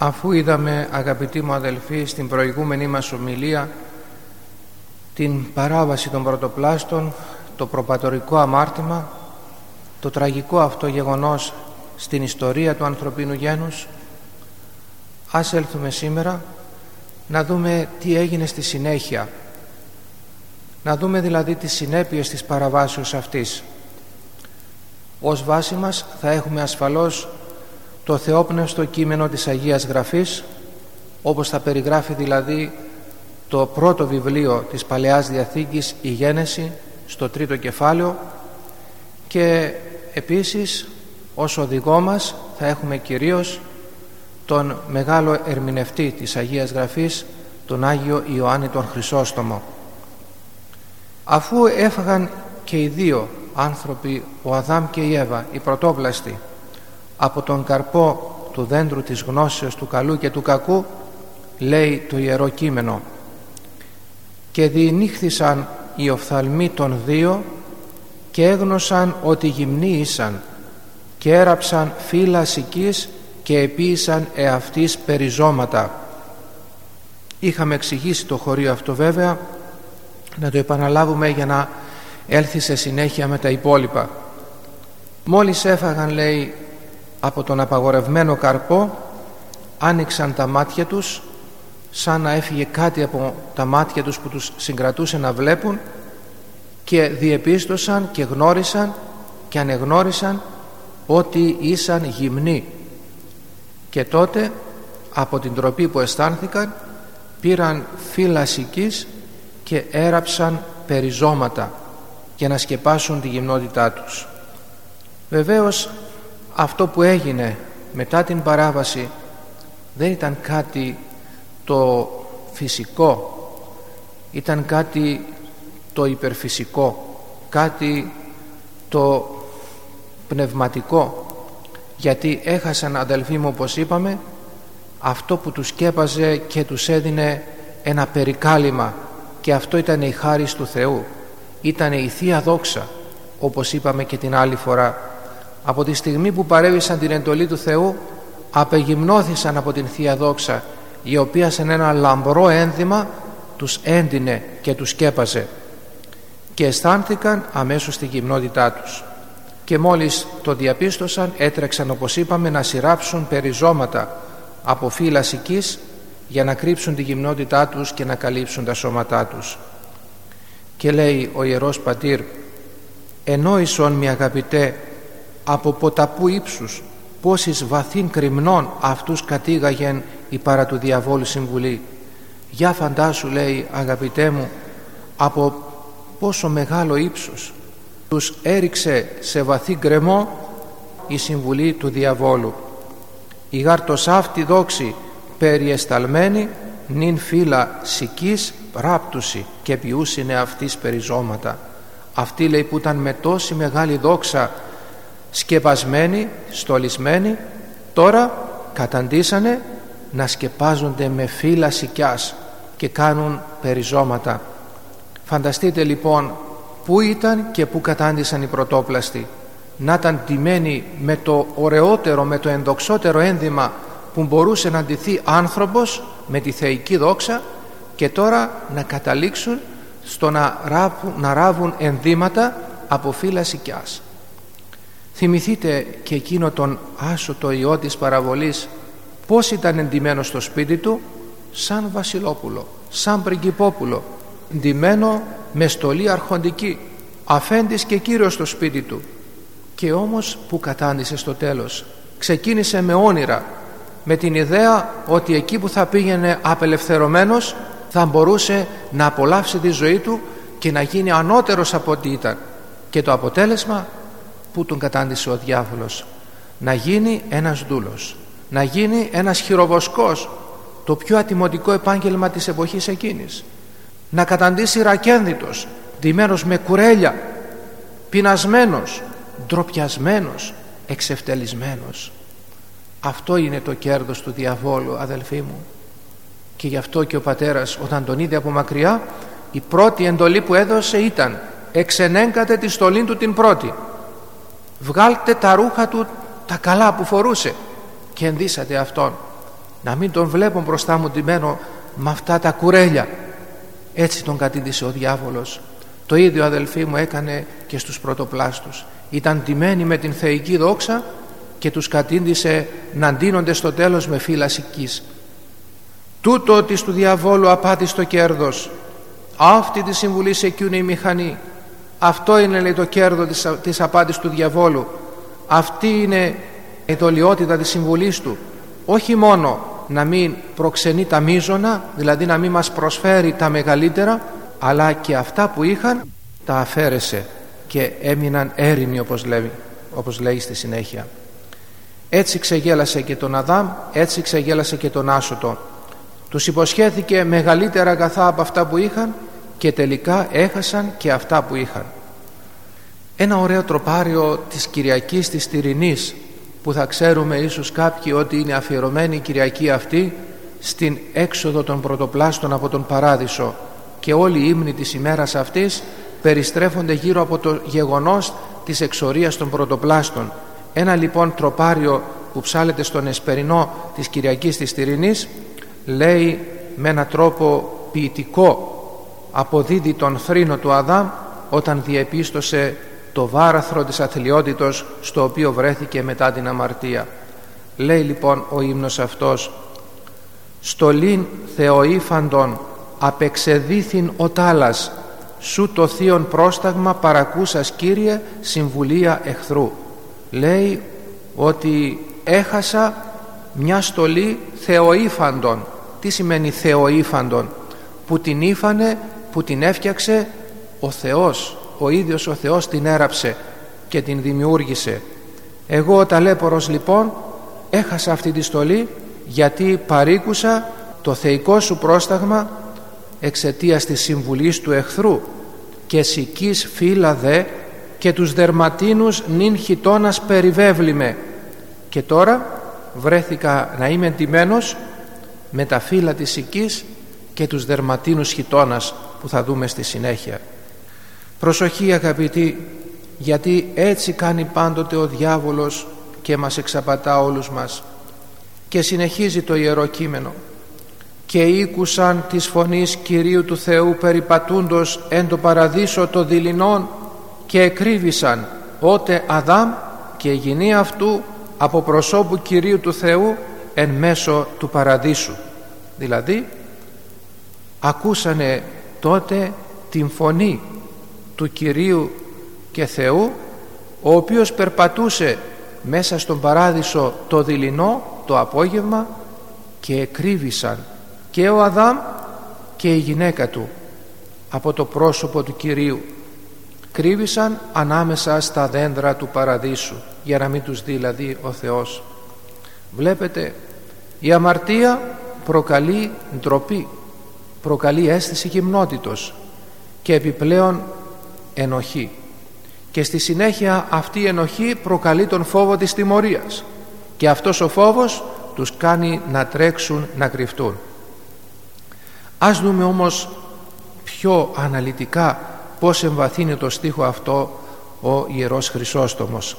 Αφού είδαμε, αγαπητοί μου αδελφοί, στην προηγούμενη μας ομιλία την παράβαση των πρωτοπλάστων, το προπατορικό αμάρτημα, το τραγικό αυτό γεγονός στην ιστορία του ανθρωπίνου γένους, ας έλθουμε σήμερα να δούμε τι έγινε στη συνέχεια, να δούμε δηλαδή τις συνέπειες της παραβάσεως αυτής. Ως βάση μας θα έχουμε ασφαλώς το θεόπνευστο κείμενο της Αγίας Γραφής, όπως θα περιγράφει δηλαδή το πρώτο βιβλίο της Παλαιάς Διαθήκης, η Γένεση, στο 3ο κεφάλαιο, και επίσης ως οδηγό μας θα έχουμε κυρίως τον μεγάλο ερμηνευτή της Αγίας Γραφής, τον Άγιο Ιωάννη τον Χρυσόστομο. Αφού έφαγαν και οι δύο άνθρωποι, ο Αδάμ και η Εύα, οι πρωτόπλαστοι, από τον καρπό του δέντρου της γνώσεως του καλού και του κακού, λέει το Ιερό Κείμενο, και διηνύχθησαν οι οφθαλμοί των δύο και έγνωσαν ότι γυμνοί ήσαν και έραψαν φύλλα σικής και επίησαν εαυτής περιζώματα. Είχαμε εξηγήσει το χωρίο αυτό βέβαια, να το επαναλάβουμε για να έλθει σε συνέχεια με τα υπόλοιπα. Μόλις έφαγαν, λέει, από τον απαγορευμένο καρπό, άνοιξαν τα μάτια τους, σαν να έφυγε κάτι από τα μάτια τους που τους συγκρατούσε να βλέπουν, και διεπίστωσαν και γνώρισαν και ανεγνώρισαν ότι ήσαν γυμνοί. Και τότε από την τροπή που αισθάνθηκαν πήραν φύλλα σικής και έραψαν περιζώματα για να σκεπάσουν τη γυμνότητά τους. Βεβαίως αυτό που έγινε μετά την παράβαση δεν ήταν κάτι το φυσικό, ήταν κάτι το υπερφυσικό, κάτι το πνευματικό, γιατί έχασαν, αδελφοί μου, όπως είπαμε, αυτό που τους σκέπαζε και τους έδινε ένα περικάλυμα, και αυτό ήταν η χάρις του Θεού, ήταν η Θεία Δόξα, όπως είπαμε και την άλλη φορά. Από τη στιγμή που παρέβησαν την εντολή του Θεού, απεγυμνώθησαν από την Θεία Δόξα, η οποία σαν ένα λαμπρό ένδυμα τους έντυνε και τους σκέπαζε, και αισθάνθηκαν αμέσως τη γυμνότητά τους, και μόλις το διαπίστωσαν έτρεξαν, όπως είπαμε, να σειράψουν περιζώματα από φύλλα σικής για να κρύψουν τη γυμνότητά τους και να καλύψουν τα σώματά τους. Και λέει ο Ιερός Πατήρ, «Ενόησον μη αγαπητέ από ποταπού ύψους πόσης βαθύν κρυμνών αυτούς κατήγαγεν η παρά του διαβόλου συμβουλή». Για φαντάσου, λέει, αγαπητέ μου, από πόσο μεγάλο ύψος τους έριξε σε βαθύ γκρεμό η συμβουλή του διαβόλου. «Η γαρτοσάφτη δόξη περιεσταλμένη νυν φύλλα σικής ράπτουση και ποιούσινε αυτής περιζώματα». Αυτοί, λέει, που ήταν με τόση μεγάλη δόξα σκεπασμένοι, στολισμένοι, τώρα καταντήσανε να σκεπάζονται με φύλλα σικιάς και κάνουν περιζώματα. Φανταστείτε λοιπόν πού ήταν και πού κατάντησαν οι πρωτόπλαστοι. Να ήταν ντυμένοι με το ωραιότερο, με το ενδοξότερο ένδυμα που μπορούσε να ντυθεί άνθρωπος, με τη θεϊκή δόξα, και τώρα να καταλήξουν στο να ράβουν ενδύματα από φύλλα σικιάς. Θυμηθείτε και εκείνο τον Άσο το ιό της παραβολής, πώς ήταν εντυμένο στο σπίτι του, σαν βασιλόπουλο, σαν πριγκιπόπουλο, ντυμένο με στολή αρχοντική, αφέντης και κύριος στο σπίτι του. Και όμως που κατάντησε στο τέλος? Ξεκίνησε με όνειρα, με την ιδέα ότι εκεί που θα πήγαινε απελευθερωμένος θα μπορούσε να απολαύσει τη ζωή του και να γίνει ανώτερος από ό,τι ήταν. Και το αποτέλεσμα, που τον κατάντησε ο διάβολος? Να γίνει ένας δούλος, να γίνει ένας χειροβοσκός, το πιο ατιμωτικό επάγγελμα της εποχής εκείνης. Να καταντήσει ρακένδυτος, ντυμένος με κουρέλια, πεινασμένος, ντροπιασμένος, εξευτελισμένος. Αυτό είναι το κέρδος του διαβόλου, αδελφοί μου. Και γι' αυτό και ο πατέρας, όταν τον είδε από μακριά, η πρώτη εντολή που έδωσε ήταν «Εξενέγκατε τη στολή του την πρώτη, βγάλτε τα ρούχα του τα καλά που φορούσε και ενδύσατε αυτόν». να μην τον βλέπω μπροστά μου ντυμένο με αυτά τα κουρέλια. Έτσι τον κατήντησε ο διάβολος. Το ίδιο, αδελφοί μου, έκανε και στους πρωτοπλάστους. Ήταν ντυμένοι με την θεϊκή δόξα και τους κατήντησε να ντύνονται στο τέλος με φύλλα σικής. Τούτο της του διαβόλου απάτης κέρδος, αυτή τη συμβουλή σε εκείνη η μηχανή. Αυτό είναι, λέει, το κέρδος της απάτης του διαβόλου. Αυτή είναι η δολιότητα της συμβουλής του. Όχι μόνο να μην προξενεί τα μείζωνα, δηλαδή να μην μας προσφέρει τα μεγαλύτερα, αλλά και αυτά που είχαν τα αφαίρεσε και έμειναν έρημοι, όπως λέει στη συνέχεια. Έτσι ξεγέλασε και τον Αδάμ, έτσι ξεγέλασε και τον Άσωτο. Τους υποσχέθηκε μεγαλύτερα αγαθά από αυτά που είχαν και τελικά έχασαν και αυτά που είχαν. Ένα ωραίο τροπάριο της Κυριακής της Τυρινής, που θα ξέρουμε ίσως κάποιοι ότι είναι αφιερωμένη η Κυριακή αυτή στην έξοδο των πρωτοπλάστων από τον Παράδεισο, και όλοι οι ύμνοι της ημέρας αυτής περιστρέφονται γύρω από το γεγονός της εξορίας των πρωτοπλάστων. Ένα λοιπόν τροπάριο που ψάλεται στον εσπερινό της Κυριακής της Τυρινής λέει με έναν τρόπο ποιητικό, αποδίδει τον θρήνο του Αδάμ όταν διεπίστωσε το βάραθρο της αθλιότητος στο οποίο βρέθηκε μετά την αμαρτία. Λέει λοιπόν ο ύμνος αυτός: «Στολήν Θεοήφαντον απεξεδίθην ο τάλας, σου το θείον πρόσταγμα παρακούσας, Κύριε, συμβουλία εχθρού». Λέει ότι έχασα μια στολή Θεοήφαντον. Τι σημαίνει Θεοήφαντον? Που την ήφανε, που την έφτιαξε ο Θεός, ο ίδιος ο Θεός την έραψε και την δημιούργησε. Εγώ ο ταλέπορος λοιπόν έχασα αυτή τη στολή γιατί παρήκουσα το θεϊκό σου πρόσταγμα εξαιτίας της συμβουλής του εχθρού. «Και σικής φύλλα δε και τους δερματίνους νυν χιτώνας περιβέβλημε». Και τώρα βρέθηκα να είμαι ντυμένος με τα φύλλα της σικής και τους δερματίνους χιτώνας που θα δούμε στη συνέχεια. Προσοχή αγαπητοί, γιατί έτσι κάνει πάντοτε ο διάβολος και μας εξαπατά όλους μας. Και συνεχίζει το Ιερό Κείμενο: «Και ήκουσαν της φωνής Κυρίου του Θεού περιπατούντος εν το παραδείσο το δειλινόν και εκρύβησαν ότε Αδάμ και η γυνή αυτού από προσώπου Κυρίου του Θεού εν μέσω του παραδείσου». Δηλαδή ακούσανε τότε την φωνή του Κυρίου και Θεού, ο οποίος περπατούσε μέσα στον παράδεισο το δειλινό το απόγευμα, και εκρύβησαν και ο Αδάμ και η γυναίκα του από το πρόσωπο του Κυρίου. Κρύβησαν ανάμεσα στα δέντρα του παραδείσου για να μην τους δει δηλαδή ο Θεός. Βλέπετε, η αμαρτία προκαλεί ντροπή, προκαλεί αίσθηση γυμνότητος και επιπλέον ενοχή, και στη συνέχεια αυτή η ενοχή προκαλεί τον φόβο της τιμωρίας, και αυτός ο φόβος τους κάνει να τρέξουν, να κρυφτούν. Ας δούμε όμως πιο αναλυτικά πώς εμβαθύνει το στίχο αυτό ο Ιερός Χρυσόστομος.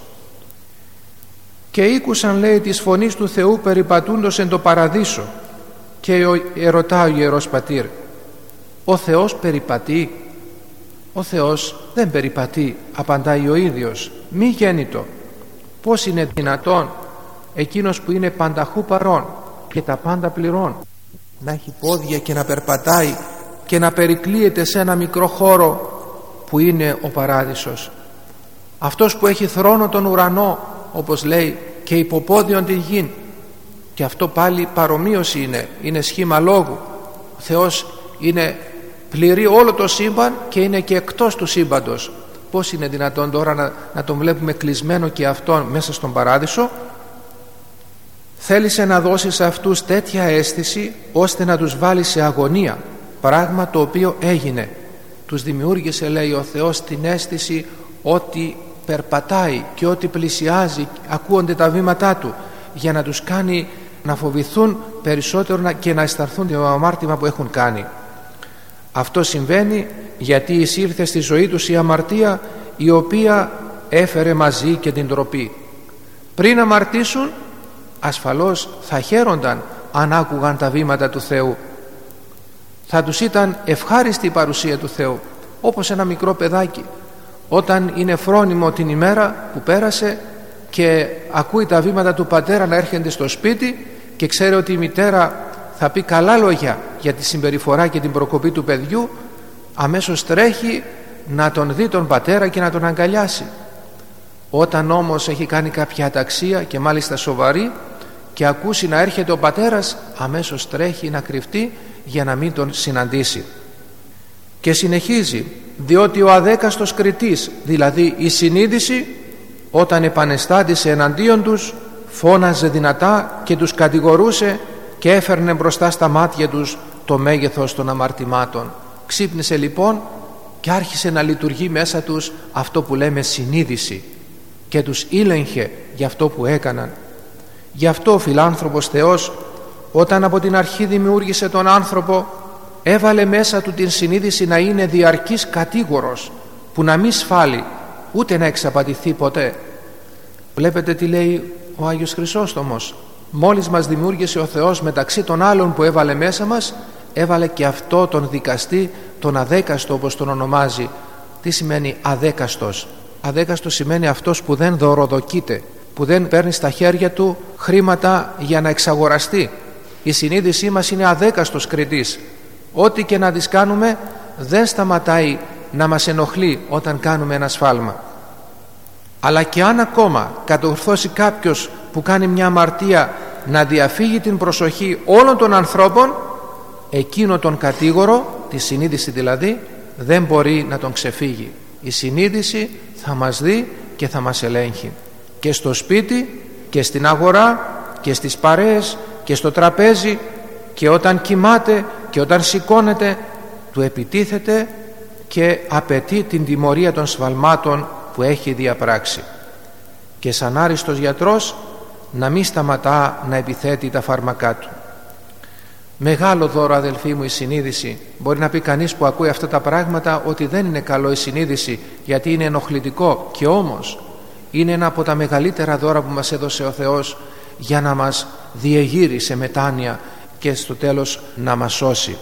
«Και ήκουσαν», λέει, «της φωνής του Θεού περιπατούντος εν το παραδείσο». Και ερωτά ο Ιερός Πατήρ: ο Θεός περιπατεί? Ο Θεός δεν περιπατεί, απαντάει ο ίδιος, μη γέννητο. Πώς είναι δυνατόν εκείνος που είναι πανταχού παρών και τα πάντα πληρών να έχει πόδια και να περπατάει και να περικλείεται σε ένα μικρό χώρο που είναι ο παράδεισος? Αυτός που έχει θρόνο τον ουρανό, όπως λέει, και υποπόδιον την γην, και αυτό πάλι παρομοίωση είναι σχήμα λόγου. Ο Θεός είναι πληρεί όλο το σύμπαν και είναι και εκτός του σύμπαντος. Πώς είναι δυνατόν τώρα να τον βλέπουμε κλεισμένο και αυτόν μέσα στον παράδεισο? Θέλησε να δώσει σε αυτούς τέτοια αίσθηση ώστε να τους βάλει σε αγωνία, πράγμα το οποίο έγινε. Τους δημιούργησε, λέει, ο Θεός την αίσθηση ότι περπατάει και ότι πλησιάζει, ακούονται τα βήματά του, για να τους κάνει να φοβηθούν περισσότερο και να αισθανθούν το αμάρτημα που έχουν κάνει. Αυτό συμβαίνει γιατί εισήλθε στη ζωή τους η αμαρτία, η οποία έφερε μαζί και την ντροπή. Πριν αμαρτήσουν, ασφαλώς θα χαίρονταν αν άκουγαν τα βήματα του Θεού. Θα τους ήταν ευχάριστη η παρουσία του Θεού, όπως ένα μικρό παιδάκι όταν είναι φρόνιμο την ημέρα που πέρασε και ακούει τα βήματα του πατέρα να έρχονται στο σπίτι και ξέρει ότι η μητέρα θα πει καλά λόγια για τη συμπεριφορά και την προκοπή του παιδιού, αμέσως τρέχει να τον δει τον πατέρα και να τον αγκαλιάσει. Όταν όμως έχει κάνει κάποια αταξία και μάλιστα σοβαρή και ακούσει να έρχεται ο πατέρας, αμέσως τρέχει να κρυφτεί για να μην τον συναντήσει. Και συνεχίζει, διότι ο αδέκαστος κριτής, δηλαδή η συνείδηση, όταν επανεστάτησε εναντίον τους, φώναζε δυνατά και τους κατηγορούσε και έφερνε μπροστά στα μάτια τους το μέγεθος των αμαρτημάτων. Ξύπνησε λοιπόν και άρχισε να λειτουργεί μέσα τους αυτό που λέμε συνείδηση και τους ήλεγχε για αυτό που έκαναν. Γι' αυτό ο φιλάνθρωπος Θεός, όταν από την αρχή δημιούργησε τον άνθρωπο, έβαλε μέσα του την συνείδηση να είναι διαρκής κατήγορος, που να μην σφάλει ούτε να εξαπατηθεί ποτέ. Βλέπετε τι λέει ο Άγιος Χρυσόστομος. Μόλις μας δημιούργησε ο Θεός, μεταξύ των άλλων που έβαλε μέσα μας, έβαλε και αυτό τον δικαστή, τον αδέκαστο όπως τον ονομάζει. Τι σημαίνει αδέκαστος? Αδέκαστος σημαίνει αυτός που δεν δωροδοκείται, που δεν παίρνει στα χέρια του χρήματα για να εξαγοραστεί. Η συνείδησή μας είναι αδέκαστος κριτής. Ό,τι και να τις κάνουμε δεν σταματάει να μας ενοχλεί όταν κάνουμε ένα σφάλμα. Αλλά και αν ακόμα κατορθώσει κάποιος που κάνει μια αμαρτία να διαφύγει την προσοχή όλων των ανθρώπων, εκείνο τον κατήγορο, τη συνείδηση δηλαδή, δεν μπορεί να τον ξεφύγει. Η συνείδηση θα μας δει και θα μας ελέγχει και στο σπίτι και στην αγορά και στις παρέες και στο τραπέζι, και όταν κοιμάται και όταν σηκώνεται του επιτίθεται και απαιτεί την τιμωρία των σφαλμάτων που έχει διαπράξει. Και σαν άριστος γιατρός να μην σταματά να επιθέτει τα φάρμακά του. Μεγάλο δώρο, αδελφοί μου, η συνείδηση. Μπορεί να πει κανείς που ακούει αυτά τα πράγματα ότι δεν είναι καλό η συνείδηση, γιατί είναι ενοχλητικό, και όμως είναι ένα από τα μεγαλύτερα δώρα που μας έδωσε ο Θεός για να μας διεγείρει σε μετάνοια και στο τέλος να μας σώσει.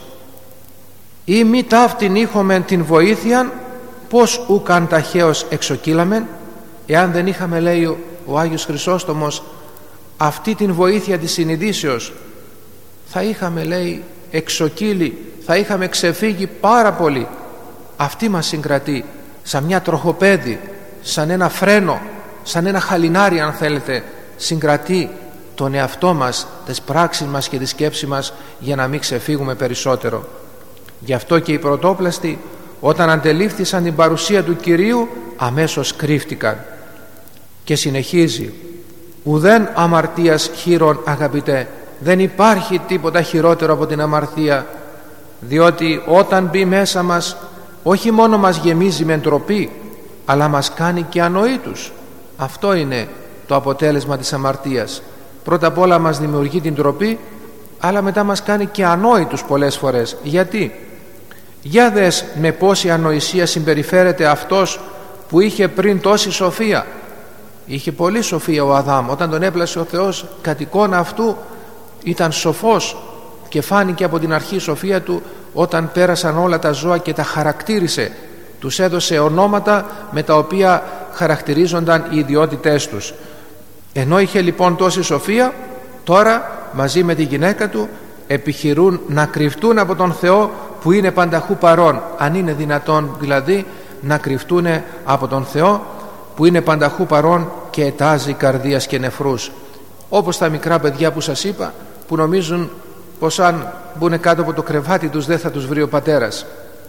Ή μη ταύτην είχομεν την βοήθειαν, πως ουκαν ταχαίως εξοκύλαμεν. Εάν δεν είχαμε, λέει ο Άγιος Χρυσόστομος, αυτή την βοήθεια της συνειδήσεως, θα είχαμε, λέει, εξοκύλει, θα είχαμε ξεφύγει πάρα πολύ. Αυτή μας συγκρατεί σαν μια τροχοπέδη, σαν ένα φρένο, σαν ένα χαλινάρι αν θέλετε, συγκρατεί τον εαυτό μας, τις πράξεις μας και τη σκέψη μας για να μην ξεφύγουμε περισσότερο. Γι' αυτό και οι πρωτόπλαστοι όταν αντελήφθησαν την παρουσία του Κυρίου αμέσως κρύφτηκαν. Και συνεχίζει, ουδέν αμαρτίας χείρον, αγαπητέ, δεν υπάρχει τίποτα χειρότερο από την αμαρτία, διότι όταν μπει μέσα μας όχι μόνο μας γεμίζει με ντροπή, αλλά μας κάνει και ανοήτους. Αυτό είναι το αποτέλεσμα της αμαρτίας. Πρώτα απ' όλα μας δημιουργεί την ντροπή, αλλά μετά μας κάνει και ανόητους πολλές φορές. Γιατί? Για δες με πόση ανοησία συμπεριφέρεται αυτός που είχε πριν τόση σοφία. Είχε πολλή σοφία ο Αδάμ. Όταν τον έπλασε ο Θεός κατ' εικόνα αυτού, ήταν σοφός και φάνηκε από την αρχή η σοφία του όταν πέρασαν όλα τα ζώα και τα χαρακτήρισε. Τους έδωσε ονόματα με τα οποία χαρακτηρίζονταν οι ιδιότητές τους. Ενώ είχε λοιπόν τόση σοφία, τώρα μαζί με τη γυναίκα του επιχειρούν να κρυφτούν από τον Θεό που είναι πανταχού παρόν. Αν είναι δυνατόν δηλαδή να κρυφτούν από τον Θεό που είναι πανταχού παρόν και ετάζει καρδίας και νεφρούς. Όπως τα μικρά παιδιά που σας είπα, που νομίζουν πως αν μπουν κάτω από το κρεβάτι τους δεν θα τους βρει ο πατέρας.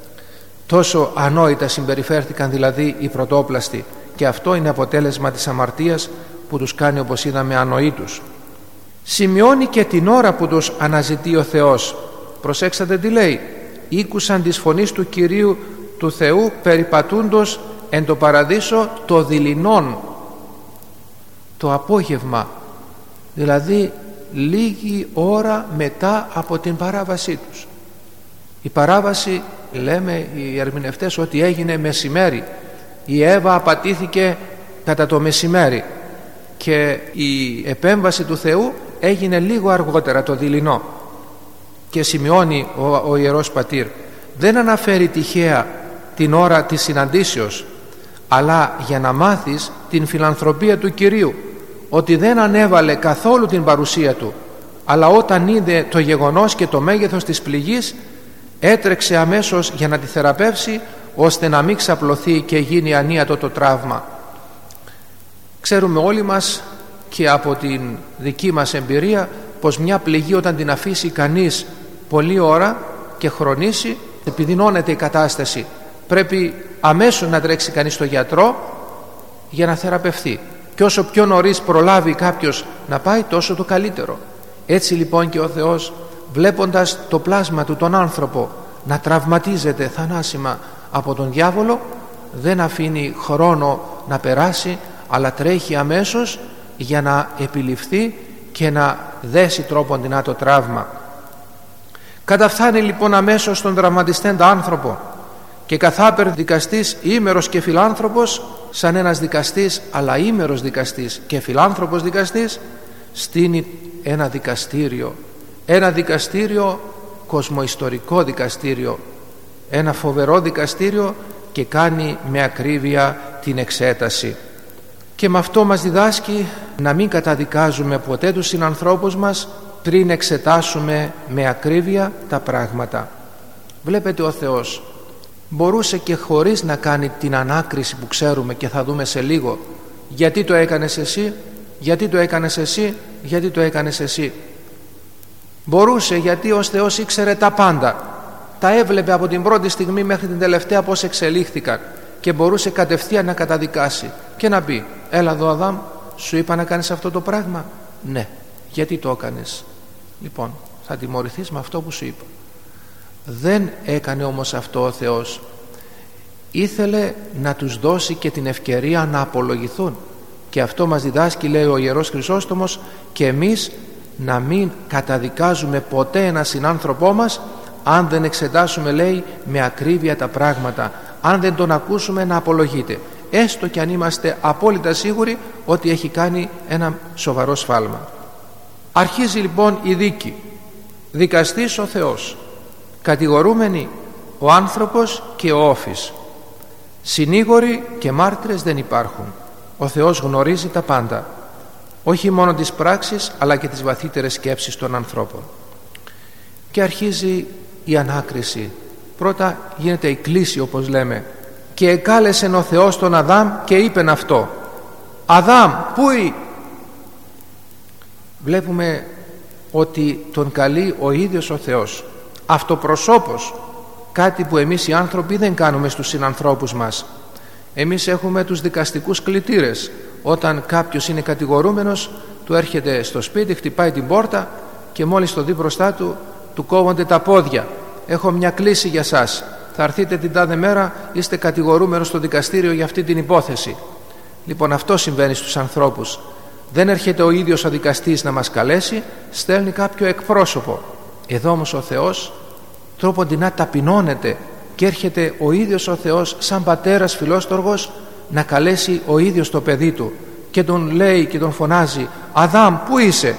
Τόσο ανόητα συμπεριφέρθηκαν δηλαδή οι πρωτόπλαστοι, και αυτό είναι αποτέλεσμα της αμαρτίας που τους κάνει, όπως είδαμε, ανοήτους. Σημειώνει και την ώρα που τους αναζητεί ο Θεός. Προσέξατε τι λέει, ήκουσαν της φωνής του Κυρίου του Θεού περιπατούντος εν το παραδείσο το δειλινόν, το απόγευμα, δηλαδή λίγη ώρα μετά από την παράβασή τους. Η παράβαση, λέμε οι ερμηνευτές, ότι έγινε μεσημέρι. Η Εύα απατήθηκε κατά το μεσημέρι και η επέμβαση του Θεού έγινε λίγο αργότερα το δειλινό. Και σημειώνει ο Ιερός Πατήρ, δεν αναφέρει τυχαία την ώρα της συναντήσεως, αλλά για να μάθεις την φιλανθρωπία του Κυρίου, ότι δεν ανέβαλε καθόλου την παρουσία του, αλλά όταν είδε το γεγονός και το μέγεθος της πληγής, έτρεξε αμέσως για να τη θεραπεύσει, ώστε να μην ξαπλωθεί και γίνει ανίατο το τραύμα. Ξέρουμε όλοι μας και από την δική μας εμπειρία πως μια πληγή, όταν την αφήσει κανείς πολλή ώρα και χρονίσει, επιδεινώνεται η κατάσταση. Πρέπει αμέσως να τρέξει κανείς στο γιατρό για να θεραπευθεί, και όσο πιο νωρίς προλάβει κάποιος να πάει, τόσο το καλύτερο. Έτσι λοιπόν και ο Θεός, βλέποντας το πλάσμα του τον άνθρωπο να τραυματίζεται θανάσιμα από τον διάβολο, δεν αφήνει χρόνο να περάσει, αλλά τρέχει αμέσως για να επιληφθεί και να δέσει τρόποντινά το τραύμα. Καταφθάνει λοιπόν αμέσως στον τραυματιστέντα άνθρωπο και καθάπερ δικαστής, ήμερος και φιλάνθρωπος, σαν ένας δικαστής, αλλά ήμερος δικαστής και φιλάνθρωπος δικαστής, στείνει ένα δικαστήριο, κοσμοϊστορικό δικαστήριο, ένα φοβερό δικαστήριο, και κάνει με ακρίβεια την εξέταση. Και με αυτό μας διδάσκει να μην καταδικάζουμε ποτέ τους συνανθρώπους μας πριν εξετάσουμε με ακρίβεια τα πράγματα. Βλέπετε, ο Θεός μπορούσε και χωρίς να κάνει την ανάκριση που ξέρουμε και θα δούμε σε λίγο, γιατί το έκανες εσύ, γιατί το έκανες εσύ, γιατί το έκανες εσύ. Μπορούσε, γιατί ο Θεός ήξερε τα πάντα, τα έβλεπε από την πρώτη στιγμή μέχρι την τελευταία πώς εξελίχθηκαν, και μπορούσε κατευθείαν να καταδικάσει και να πει, έλα εδώ Αδάμ, σου είπα να κάνεις αυτό το πράγμα? Ναι. Γιατί το έκανες? Λοιπόν, θα τιμωρηθείς με αυτό που σου είπα. Δεν έκανε όμως αυτό ο Θεός. Ήθελε να τους δώσει και την ευκαιρία να απολογηθούν, και αυτό μας διδάσκει, λέει ο Ιερός Χρυσόστομος, και εμείς να μην καταδικάζουμε ποτέ έναν συνάνθρωπό μας αν δεν εξετάσουμε, λέει, με ακρίβεια τα πράγματα, αν δεν τον ακούσουμε να απολογείται, έστω και αν είμαστε απόλυτα σίγουροι ότι έχει κάνει ένα σοβαρό σφάλμα. Αρχίζει λοιπόν η δίκη. Δικαστής ο Θεός, κατηγορούμενοι ο άνθρωπος και ο όφης. Συνήγοροι και μάρτυρες δεν υπάρχουν. Ο Θεός γνωρίζει τα πάντα, όχι μόνο τις πράξεις αλλά και τις βαθύτερες σκέψεις των ανθρώπων. Και αρχίζει η ανάκριση. Πρώτα γίνεται η κλίση, όπως λέμε, και εκάλεσε ο Θεός τον Αδάμ και είπεν αυτό, Αδάμ, πού είσαι? Βλέπουμε ότι τον καλεί ο ίδιος ο Θεός αυτοπροσώπως, κάτι που εμείς οι άνθρωποι δεν κάνουμε στους συνανθρώπους μας. Εμείς έχουμε τους δικαστικούς κλητήρες. Όταν κάποιος είναι κατηγορούμενος, του έρχεται στο σπίτι, χτυπάει την πόρτα και μόλις το δει μπροστά του, του κόβονται τα πόδια. Έχω μια κλήση για σας, θα έρθετε την τάδε μέρα, είστε κατηγορούμενος στο δικαστήριο για αυτή την υπόθεση. Λοιπόν, αυτό συμβαίνει στους ανθρώπους. Δεν έρχεται ο ίδιος ο δικαστής να μας καλέσει, στέλνει κάποιο εκπρόσωπο. Εδώ όμως ο Θεός τρόποντινά ταπεινώνεται και έρχεται ο ίδιος ο Θεός σαν πατέρας φιλόστοργος να καλέσει ο ίδιος το παιδί του, και τον λέει και τον φωνάζει, Αδάμ, πού είσαι?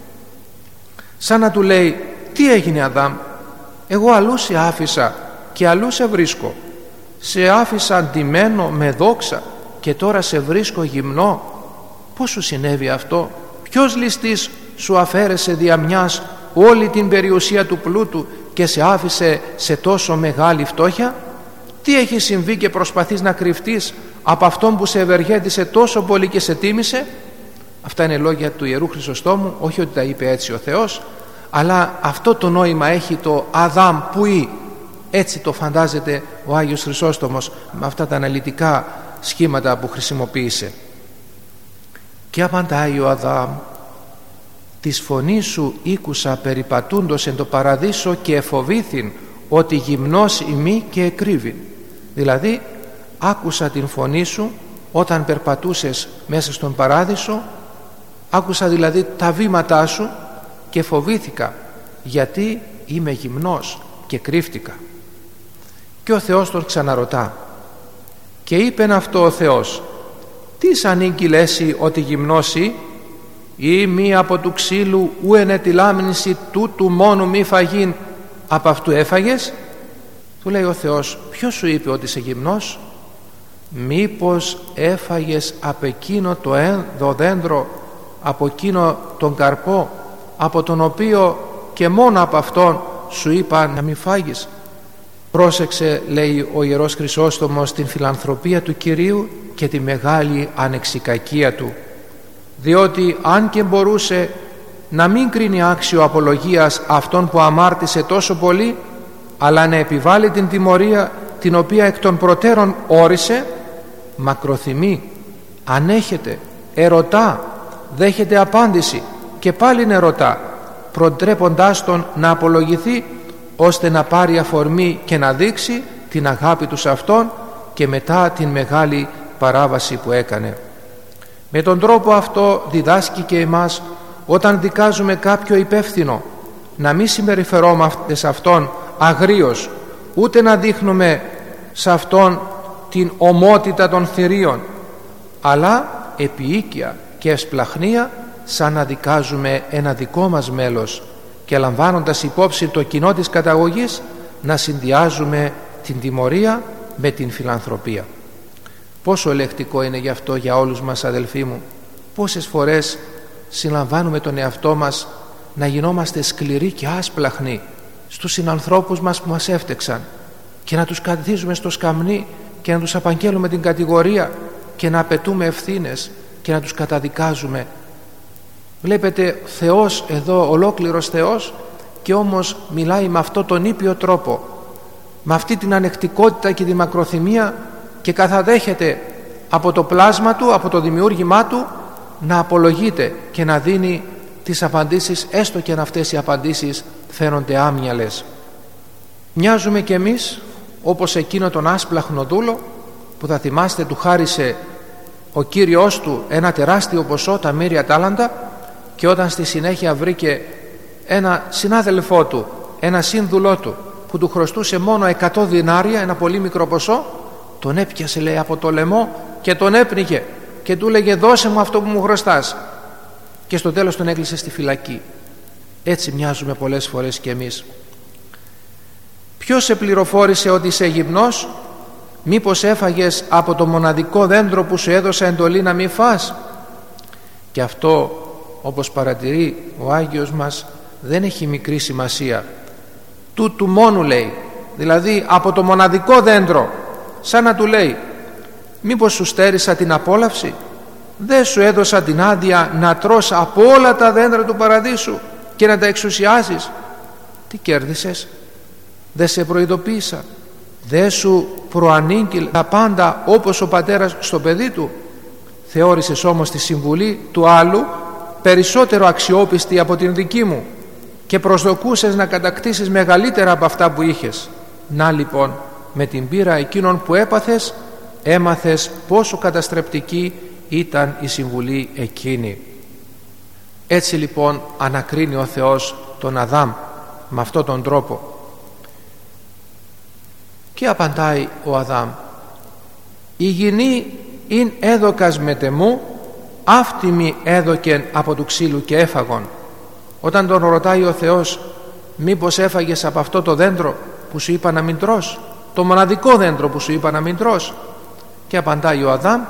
Σαν να του λέει, τι έγινε Αδάμ? Εγώ αλλού σε άφησα και αλλού σε βρίσκω. Σε άφησα αντιμένο με δόξα και τώρα σε βρίσκω γυμνό. Πώς σου συνέβη αυτό? Ποιος ληστής σου αφαίρεσε δια μιας όλη την περιουσία του πλούτου και σε άφησε σε τόσο μεγάλη φτώχεια? Τι έχει συμβεί και προσπαθείς να κρυφτείς από αυτόν που σε ευεργέτησε τόσο πολύ και σε τίμησε? Αυτά είναι λόγια του Ιερού Χρυσοστόμου, όχι ότι τα είπε έτσι ο Θεός, αλλά αυτό το νόημα έχει το Αδάμ που ή. Έτσι το φαντάζεται ο Άγιος Χρυσόστομος με αυτά τα αναλυτικά σχήματα που χρησιμοποίησε. Και απαντάει ο Αδάμ, της φωνής σου ήκουσα περιπατούντος εν το παραδείσο και εφοβήθην ότι γυμνός ημί και εκρύβην. Δηλαδή άκουσα την φωνή σου όταν περπατούσες μέσα στον παράδεισο, άκουσα δηλαδή τα βήματά σου και φοβήθηκα, γιατί είμαι γυμνός και κρύφτηκα. Και ο Θεός τον ξαναρωτά, και είπεν αυτό ο Θεός, τι σαν ήγγυλ έσυ ότι γυμνός ή? ή μη από του ξύλου ου τη λάμνηση τούτου μόνου μη φαγήν από αυτού έφαγες? Του λέει ο Θεός, ποιος σου είπε ότι είσαι γυμνός? Μήπως έφαγες από εκείνο το δέντρο, από εκείνο τον καρπό, από τον οποίο και μόνο από αυτόν σου είπα να μην φάγεις? Πρόσεξε, λέει ο Ιερός Χρυσόστομος, την φιλανθρωπία του Κυρίου και τη μεγάλη ανεξικακία του, διότι αν και μπορούσε να μην κρίνει άξιο απολογίας αυτόν που αμάρτησε τόσο πολύ, αλλά να επιβάλλει την τιμωρία την οποία εκ των προτέρων όρισε, μακροθυμεί, ανέχεται, ερωτά, δέχεται απάντηση και πάλι ερωτά, προτρέποντάς τον να απολογηθεί, ώστε να πάρει αφορμή και να δείξει την αγάπη του σε αυτόν και μετά την μεγάλη παράβαση που έκανε. Με τον τρόπο αυτό διδάσκει και εμάς, όταν δικάζουμε κάποιο υπεύθυνο, να μην συμπεριφερόμαστε σε αυτόν αγρίως, ούτε να δείχνουμε σε αυτόν την ομότητα των θηρίων, αλλά επιοίκεια και ευσπλαχνία, σαν να δικάζουμε ένα δικό μας μέλος, και λαμβάνοντας υπόψη το κοινό της καταγωγής, να συνδυάζουμε την τιμωρία με την φιλανθρωπία. Πόσο ελεκτικό είναι γι' αυτό για όλους μας, αδελφοί μου. Πόσες φορές συλλαμβάνουμε τον εαυτό μας να γινόμαστε σκληροί και άσπλαχνοι στους συνανθρώπους μας που μας έφτεξαν, και να τους καθίζουμε στο σκαμνί και να τους απαγγέλουμε την κατηγορία και να απαιτούμε ευθύνες και να τους καταδικάζουμε. Βλέπετε, Θεός εδώ, ολόκληρος Θεός, και όμως μιλάει με αυτό τον ήπιο τρόπο, με αυτή την ανεκτικότητα και τη μακροθυμία, και καθαδέχεται από το πλάσμα του, από το δημιούργημά του, να απολογείται και να δίνει τις απαντήσεις, έστω και αν αυτές οι απαντήσεις φαίνονται άμυαλες. Μοιάζουμε κι εμείς όπως εκείνο τον άσπλαχνο δούλο που, θα θυμάστε, του χάρισε ο Κύριος του ένα τεράστιο ποσό, τα μοίρια τάλαντα, και όταν στη συνέχεια βρήκε ένα συνάδελφό του, ένα σύνδουλό του που του χρωστούσε μόνο 100 δινάρια, ένα πολύ μικρό ποσό, τον έπιασε, λέει, από το λαιμό και τον έπνιγε και του λέγε, δώσε μου αυτό που μου χρωστάς, και στο τέλος τον έκλεισε στη φυλακή. Έτσι μοιάζουμε πολλές φορές κι εμείς. Ποιος σε πληροφόρησε ότι είσαι γυμνός? Μήπως έφαγες από το μοναδικό δέντρο που σου έδωσα εντολή να μην φας? Και αυτό, όπως παρατηρεί ο Άγιος μας, δεν έχει μικρή σημασία. Τούτου μόνου, λέει, δηλαδή από το μοναδικό δέντρο, σαν να του λέει, μήπως σου στέρισα την απόλαυση? Δεν σου έδωσα την άδεια να τρως από όλα τα δέντρα του παραδείσου και να τα εξουσιάσεις? Τι κέρδισες? Δεν σε προειδοποίησα? Δεν σου προανήγγειλα τα πάντα όπως ο πατέρας στο παιδί του? Θεώρησες όμως τη συμβουλή του άλλου περισσότερο αξιόπιστη από την δική μου και προσδοκούσες να κατακτήσεις μεγαλύτερα από αυτά που είχες. Να λοιπόν, με την πείρα εκείνων που έπαθες, έμαθες πόσο καταστρεπτική ήταν η συμβουλή εκείνη. Έτσι λοιπόν ανακρίνει ο Θεός τον Αδάμ με αυτόν τον τρόπο, και απαντάει ο Αδάμ, η γυνή ειν έδωκας μετεμού, αυτιμη έδωκεν από του ξύλου και έφαγον. Όταν τον ρωτάει ο Θεός, μήπως έφαγες από αυτό το δέντρο που σου είπα να μην τρως, το μοναδικό δέντρο που σου είπα να μην τρως? Και απαντάει ο Αδάμ,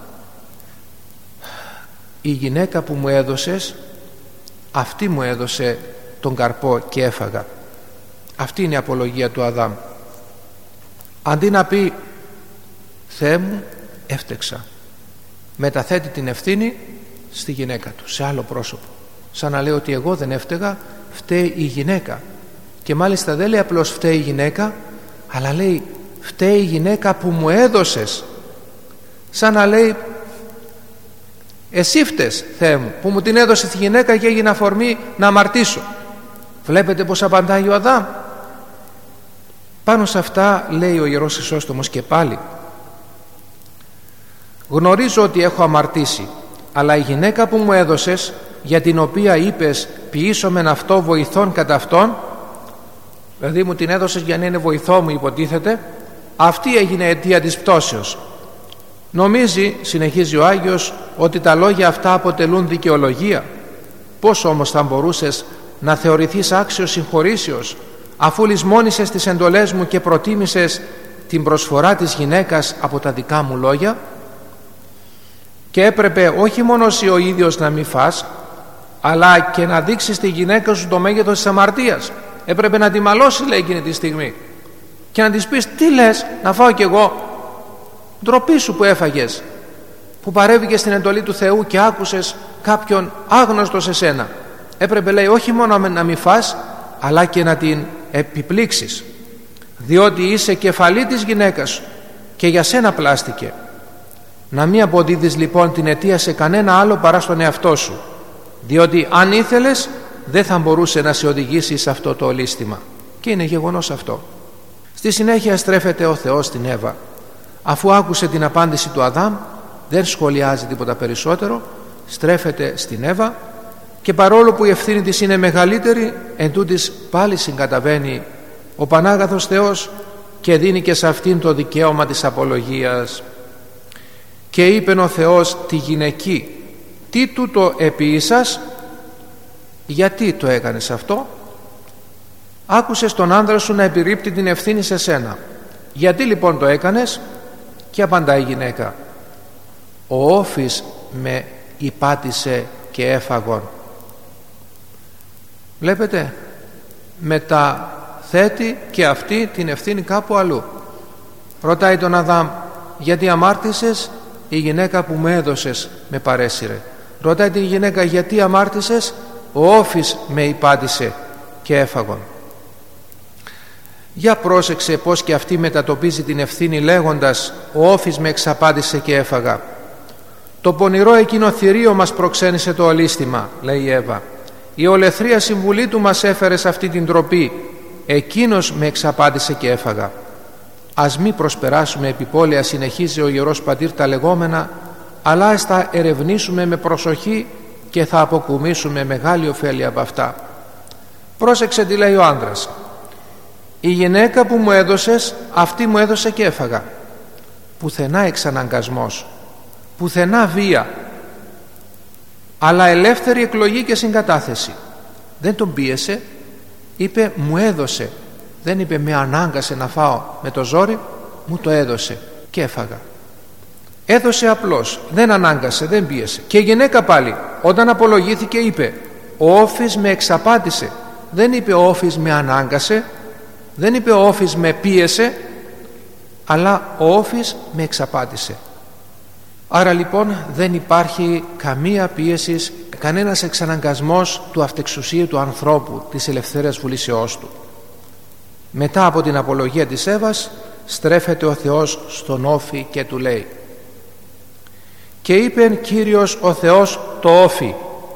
η γυναίκα που μου έδωσες, αυτή μου έδωσε τον καρπό και έφαγα. Αυτή είναι η απολογία του Αδάμ. Αντί να πει, Θεέ μου, έφτεξα, μεταθέτει την ευθύνη στη γυναίκα του, σε άλλο πρόσωπο, σαν να λέει ότι εγώ δεν έφταιγα, φταίει η γυναίκα. Και μάλιστα δεν λέει απλώς φταίει η γυναίκα, αλλά λέει φταίει η γυναίκα που μου έδωσες, σαν να λέει εσύ φταίς, Θεέ μου, που μου την έδωσες τη γυναίκα και έγινε αφορμή να αμαρτήσω. Βλέπετε πως απαντάει ο Αδάμ? Πάνω σε αυτά λέει ο Ιερός Χρυσόστομος και πάλι, γνωρίζω ότι έχω αμαρτήσει, αλλά η γυναίκα που μου έδωσες, για την οποία είπες ποιήσομεν αυτό βοηθών κατά αυτόν, δηλαδή μου την έδωσες για να είναι βοηθό μου, υποτίθεται, αυτή έγινε αιτία της πτώσεως. Νομίζει, συνεχίζει ο Άγιος, ότι τα λόγια αυτά αποτελούν δικαιολογία. Πώς όμως θα μπορούσες να θεωρηθείς άξιος συγχωρήσεως, αφού λησμόνησες τις εντολές μου και προτίμησες την προσφορά της γυναίκας από τα δικά μου λόγια? Και έπρεπε όχι μόνο εσύ ο ίδιος να μην φας, αλλά και να δείξεις στη γυναίκα σου το μέγεθος της αμαρτίας. Έπρεπε να τη μαλώσεις, λέει, εκείνη τη στιγμή, και να της πεις: τι λες, να φάω κι εγώ? Ντροπή σου που έφαγες, που παρέβηκες στην εντολή του Θεού και άκουσες κάποιον άγνωστο σε σένα. Έπρεπε, λέει, όχι μόνο να μην φας, αλλά και να την επιπλήξεις, διότι είσαι κεφαλή της γυναίκας σου και για σένα πλάστηκε. Να μην αποδίδεις λοιπόν την αιτία σε κανένα άλλο παρά στον εαυτό σου, διότι αν ήθελες δεν θα μπορούσε να σε οδηγήσει σε αυτό το ολίσθημα. Και είναι γεγονός αυτό. Στη συνέχεια στρέφεται ο Θεός στην Εύα. Αφού άκουσε την απάντηση του Αδάμ, δεν σχολιάζει τίποτα περισσότερο, στρέφεται στην Εύα και παρόλο που η ευθύνη της είναι μεγαλύτερη, εντούτοις πάλι συγκαταβαίνει ο Πανάγαθος Θεός και δίνει και σε αυτήν το δικαίωμα της απολογίας. Και είπεν ο Θεός τη γυναική: τι τούτο επίησας? Γιατί το έκανες αυτό? Άκουσες τον άντρα σου να επιρρύπτει την ευθύνη σε σένα. Γιατί λοιπόν το έκανες? Και απαντάει η γυναίκα: ο όφης με υπάτησε και έφαγον. Βλέπετε, μεταθέτει και αυτή την ευθύνη κάπου αλλού. Ρωτάει τον Αδάμ: γιατί αμάρτησες? Η γυναίκα που με έδωσες με παρέσυρε. Ρωτάει την γυναίκα: γιατί αμάρτησες? Ο όφης με υπάτησε και έφαγον. Για πρόσεξε πως και αυτή μετατοπίζει την ευθύνη λέγοντας: ο όφης με εξαπάτησε και έφαγα. Το πονηρό εκείνο θηρίο μας προξένησε το ολίσθημα, λέει η Εύα. Η ολεθρία συμβουλή του μας έφερε σε αυτή την τροπή. Εκείνος με εξαπάτησε και έφαγα. Ας μη προσπεράσουμε επιπόλαια, συνεχίζει ο Ιερός Πατήρ, τα λεγόμενα, αλλά ας τα ερευνήσουμε με προσοχή και θα αποκομίσουμε μεγάλη ωφέλη από αυτά. Πρόσεξε τι λέει ο άντρας: η γυναίκα που μου έδωσες, αυτή μου έδωσε και έφαγα. Πουθενά εξαναγκασμός, πουθενά βία, αλλά ελεύθερη εκλογή και συγκατάθεση. Δεν τον πίεσε, είπε μου έδωσε. Δεν είπε με ανάγκασε να φάω με το ζόρι, μου το έδωσε και έφαγα. Έδωσε απλώς, δεν ανάγκασε, δεν πίεσε. Και η γυναίκα πάλι όταν απολογήθηκε είπε: ο όφης με εξαπάτησε. Δεν είπε ο όφης με ανάγκασε, δεν είπε ο όφης με πίεσε, αλλά ο όφης με εξαπάτησε. Άρα λοιπόν δεν υπάρχει καμία πίεση, κανένας εξαναγκασμός του αυτεξουσίου του ανθρώπου, της ελευθερίας βουλήσεώς του. Μετά από την απολογία της Εύας στρέφεται ο Θεός στον όφη και του λέει: και είπεν Κύριος ο Θεός το όφη: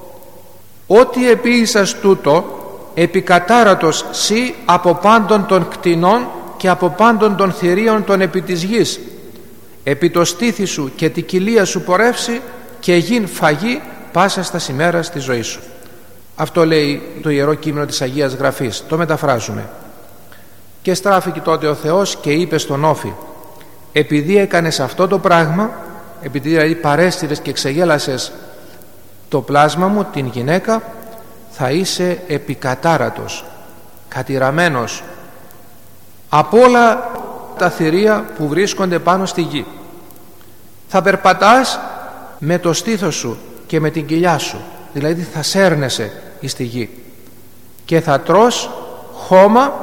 ό,τι επίησας τούτο επικατάρατος σύ από πάντων των κτηνών και από πάντων των θηρίων των επί της γης. Επί το στήθη σου και τη κοιλία σου πορεύσει και γίν φαγή πάσα στα ημέρας της ζωής σου. Αυτό λέει το Ιερό Κείμενο της Αγίας Γραφής. Το μεταφράζουμε. Και στράφηκε τότε ο Θεός και είπε στον όφη: επειδή έκανες αυτό το πράγμα, επειδή δηλαδή παρέστηρες και ξεγέλασες το πλάσμα μου, την γυναίκα, θα είσαι επικατάρατος, κατηραμένος από όλα τα θηρία που βρίσκονται πάνω στη γη. Θα περπατάς με το στήθος σου και με την κοιλιά σου, δηλαδή θα σέρνεσαι στη γη και θα τρως χώμα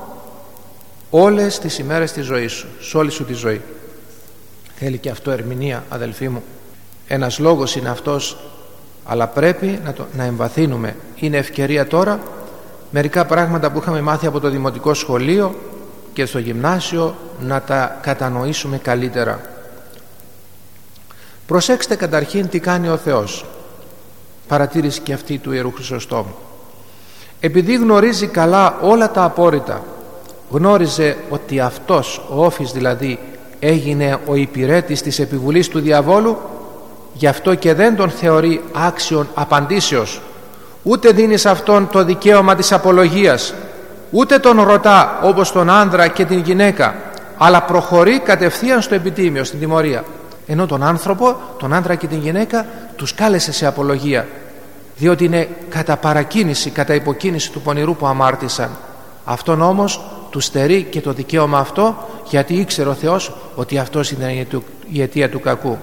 όλες τις ημέρες της ζωής σου, σε όλη σου τη ζωή. Θέλει και αυτό ερμηνεία, αδελφοί μου. Ένας λόγος είναι αυτός, αλλά πρέπει να εμβαθύνουμε. Είναι ευκαιρία τώρα μερικά πράγματα που είχαμε μάθει από το δημοτικό σχολείο και στο γυμνάσιο να τα κατανοήσουμε καλύτερα. Προσέξτε καταρχήν τι κάνει ο Θεός. Παρατήρηση και αυτή του Ιερού Χρυσοστόμου. Επειδή γνωρίζει καλά όλα τα απόρριτα, γνώριζε ότι αυτός, ο όφης δηλαδή, έγινε ο υπηρέτης της επιβουλής του διαβόλου, γι' αυτό και δεν τον θεωρεί άξιον απαντήσεως, ούτε δίνει σε αυτόν το δικαίωμα της απολογίας, ούτε τον ρωτά όπως τον άνδρα και την γυναίκα, αλλά προχωρεί κατευθείαν στο επιτίμιο, στην τιμωρία. Ενώ τον άνθρωπο, τον άνδρα και την γυναίκα, τους κάλεσε σε απολογία διότι είναι κατά παρακίνηση, κατά υποκίνηση του πονηρού που αμάρτησαν. Αυτόν όμως του στερεί και το δικαίωμα αυτό, γιατί ήξερε ο Θεός ότι αυτός είναι η αιτία του κακού.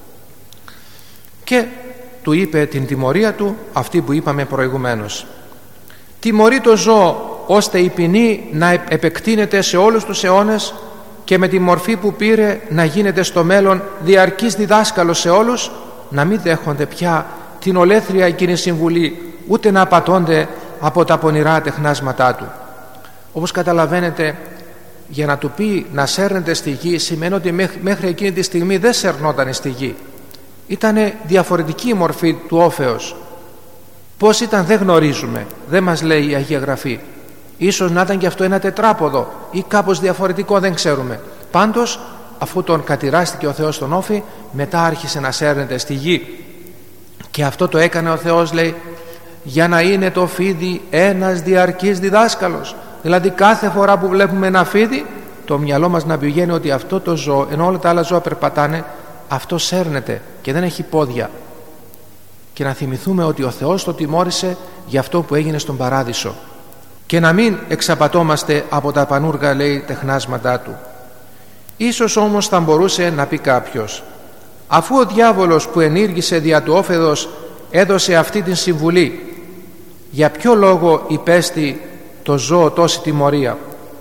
Και του είπε την τιμωρία του, αυτή που είπαμε προηγουμένως. Τιμωρεί το ζώο ώστε η ποινή να επεκτείνεται σε όλους τους αιώνες και με τη μορφή που πήρε να γίνεται στο μέλλον διαρκής διδάσκαλος σε όλους, να μην δέχονται πια την ολέθρια εκείνη συμβουλή, ούτε να απατώνται από τα πονηρά τεχνάσματά του. Όπως καταλαβαίνετε, για να του πει να σέρνεται στη γη σημαίνει ότι μέχρι εκείνη τη στιγμή δεν σερνόταν στη γη. Ήτανε διαφορετική η μορφή του όφεως. Πώς ήταν δεν γνωρίζουμε, δεν μας λέει η Αγία Γραφή. Ίσως να ήταν και αυτό ένα τετράποδο ή κάπως διαφορετικό, δεν ξέρουμε. Πάντως, αφού τον κατηράστηκε ο Θεός στον όφη, μετά άρχισε να σέρνεται στη γη. Και αυτό το έκανε ο Θεός, λέει, για να είναι το φίδι ένας διαρκής διδάσκαλος. Δηλαδή κάθε φορά που βλέπουμε ένα φίδι, το μυαλό μας να πηγαίνει ότι αυτό το ζώο, ενώ όλα τα άλλα ζώα περπατάνε, αυτό σέρνεται και δεν έχει πόδια. Και να θυμηθούμε ότι ο Θεός το τιμώρησε για αυτό που έγινε στον Παράδεισο. Και να μην εξαπατώμαστε από τα πανούργα, λέει, τεχνάσματά του. Ίσως όμως θα μπορούσε να πει κάποιος, αφού ο διάβολος που ενήργησε δια του όφεδος έδωσε αυτή την συμβουλή, για ποιο λόγο υπέστη το ζώο τόση τιμωρία?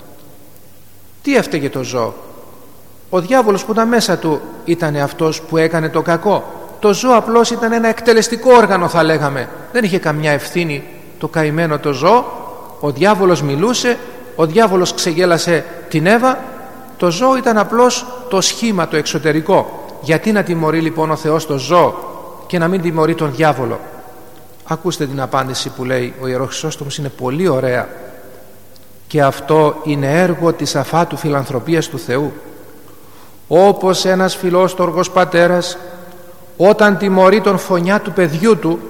Τι έφταιγε το ζώο? Ο διάβολος που ήταν μέσα του ήταν αυτός που έκανε το κακό. Το ζώο απλώς ήταν ένα εκτελεστικό όργανο, θα λέγαμε. Δεν είχε καμιά ευθύνη το καημένο το ζώο. Ο διάβολος μιλούσε, ο διάβολος ξεγέλασε την Εύα. Το ζώο ήταν απλώς το σχήμα, το εξωτερικό. Γιατί να τιμωρεί λοιπόν ο Θεός το ζώο και να μην τιμωρεί τον διάβολο? Ακούστε την απάντηση που λέει ο Ιερός Χρυσόστομος, είναι πολύ ωραία. Και αυτό είναι έργο της αφάτου φιλανθρωπίας του Θεού. Όπως ένας φιλόστοργος πατέρας όταν τιμωρεί τον φωνιά του παιδιού του,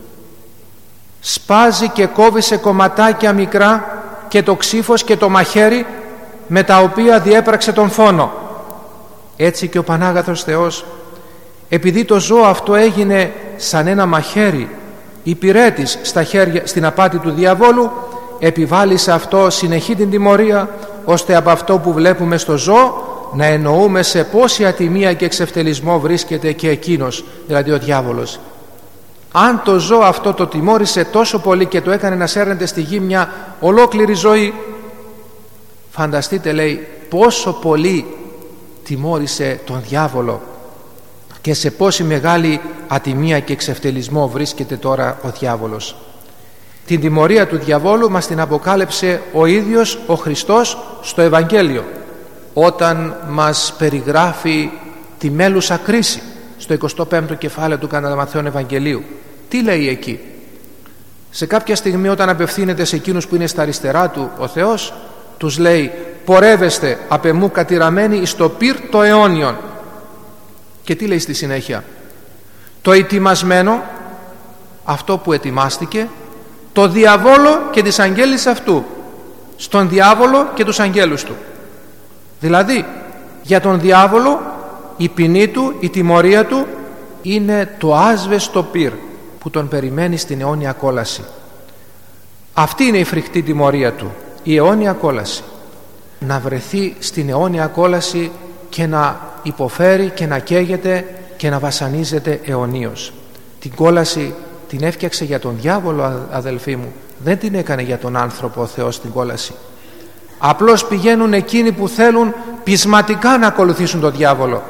σπάζει και κόβει σε κομματάκια μικρά και το ξύφος και το μαχαίρι με τα οποία διέπραξε τον φόνο. Έτσι και ο Πανάγαθος Θεός, επειδή το ζώο αυτό έγινε σαν ένα μαχαίρι υπηρέτης στα χέρια, στην απάτη του διαβόλου, επιβάλλει σε αυτό συνεχή την τιμωρία, ώστε από αυτό που βλέπουμε στο ζώο να εννοούμε σε πόση ατιμία και εξευτελισμό βρίσκεται και εκείνος, δηλαδή ο διάβολος. Αν το ζώο αυτό το τιμώρησε τόσο πολύ και το έκανε να σέρνεται στη γη μια ολόκληρη ζωή, φανταστείτε, λέει, πόσο πολύ τιμώρησε τον διάβολο και σε πόση μεγάλη ατιμία και εξευτελισμό βρίσκεται τώρα ο διάβολος. Την τιμωρία του διαβόλου μας την αποκάλυψε ο ίδιος ο Χριστός στο Ευαγγέλιο, όταν μας περιγράφει τη μέλουσα κρίση στο 25ο κεφάλαιο του κατά Ματθαίον Ευαγγελίου. Τι λέει εκεί? Σε κάποια στιγμή, όταν απευθύνεται σε εκείνους που είναι στα αριστερά του ο Θεός, τους λέει, πορεύεστε απ' εμού κατηραμένοι εις το πυρ το αιώνιον. Και τι λέει στη συνέχεια? Το ετοιμασμένο, αυτό που ετοιμάστηκε, το διαβόλο και τις αγγέλης αυτού, στον διάβολο και τους αγγέλους του. Δηλαδή για τον διάβολο η ποινή του, η τιμωρία του είναι το άσβεστο πυρ που τον περιμένει στην αιώνια κόλαση. Αυτή είναι η φρικτή τιμωρία του, η αιώνια κόλαση. Να βρεθεί στην αιώνια κόλαση και να υποφέρει και να καίγεται και να βασανίζεται αιωνίως. Την κόλαση την έφτιαξε για τον διάβολο, αδελφοί μου, δεν την έκανε για τον άνθρωπο ο Θεός την κόλαση. Απλώς πηγαίνουν εκείνοι που θέλουν πεισματικά να ακολουθήσουν τον διάβολο.